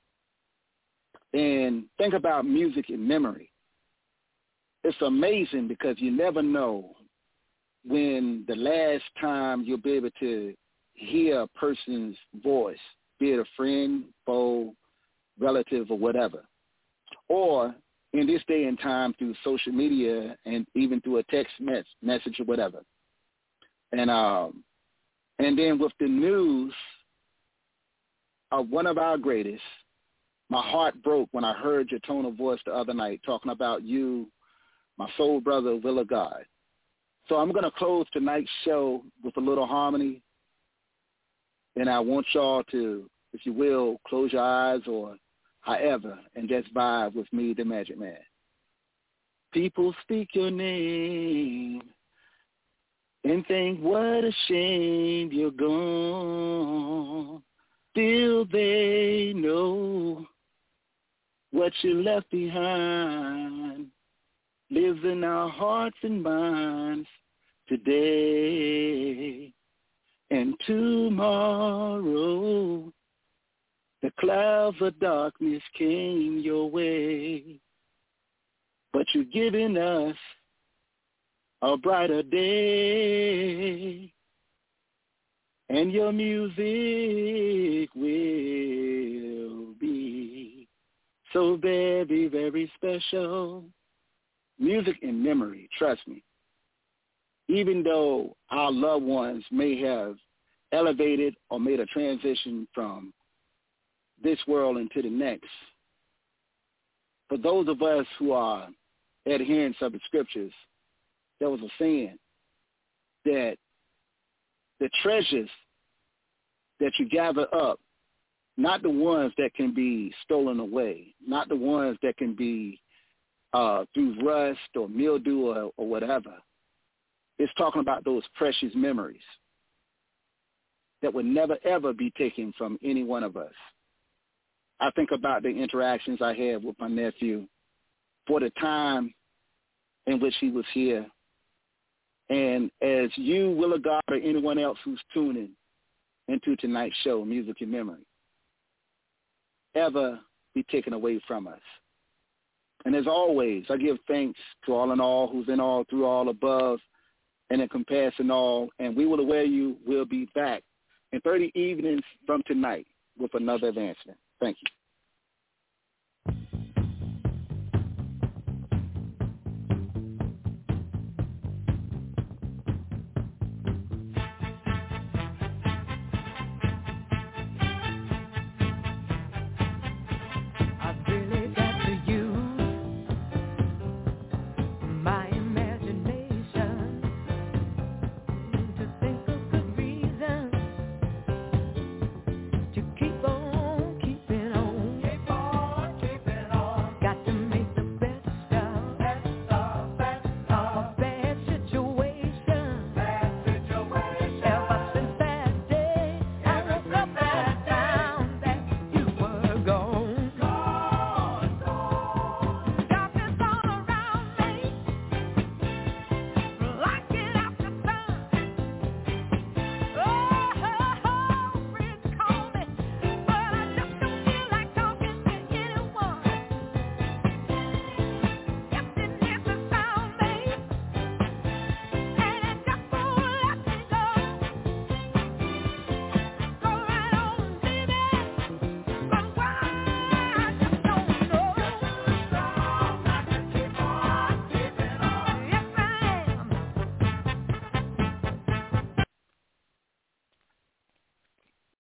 And think about music and memory. It's amazing because you never know when the last time you'll be able to hear a person's voice, be it a friend, foe, relative, or whatever. Or in this day and time through social media and even through a text mes- message or whatever. And um, and then with the news of one of our greatest, my heart broke when I heard your tone of voice the other night talking about you, my soul brother, Will of God. So I'm going to close tonight's show with a little harmony. And I want y'all to, if you will, close your eyes or however, and just vibe with me, the Magic Man. People speak your name and think, what a shame you're gone. Still they know what you left behind lives in our hearts and minds today. And tomorrow, the clouds of darkness came your way, but you're giving us a brighter day, and your music will be so very, very special. Music and memory, trust me. Even though our loved ones may have elevated or made a transition from this world into the next, for those of us who are adherents of the scriptures, there was a saying that the treasures that you gather up not the ones that can be stolen away, not the ones that can be uh, through rust or mildew or, or whatever. It's talking about those precious memories that would never, ever be taken from any one of us. I think about the interactions I had with my nephew for the time in which he was here. And as you, Willa God, or anyone else who's tuning into tonight's show, Music in Memory, ever be taken away from us. And as always, I give thanks to all in all, who's in all, through all, above, and encompassing all. And we will aware you will be back in thirty evenings from tonight with another advancement. Thank you.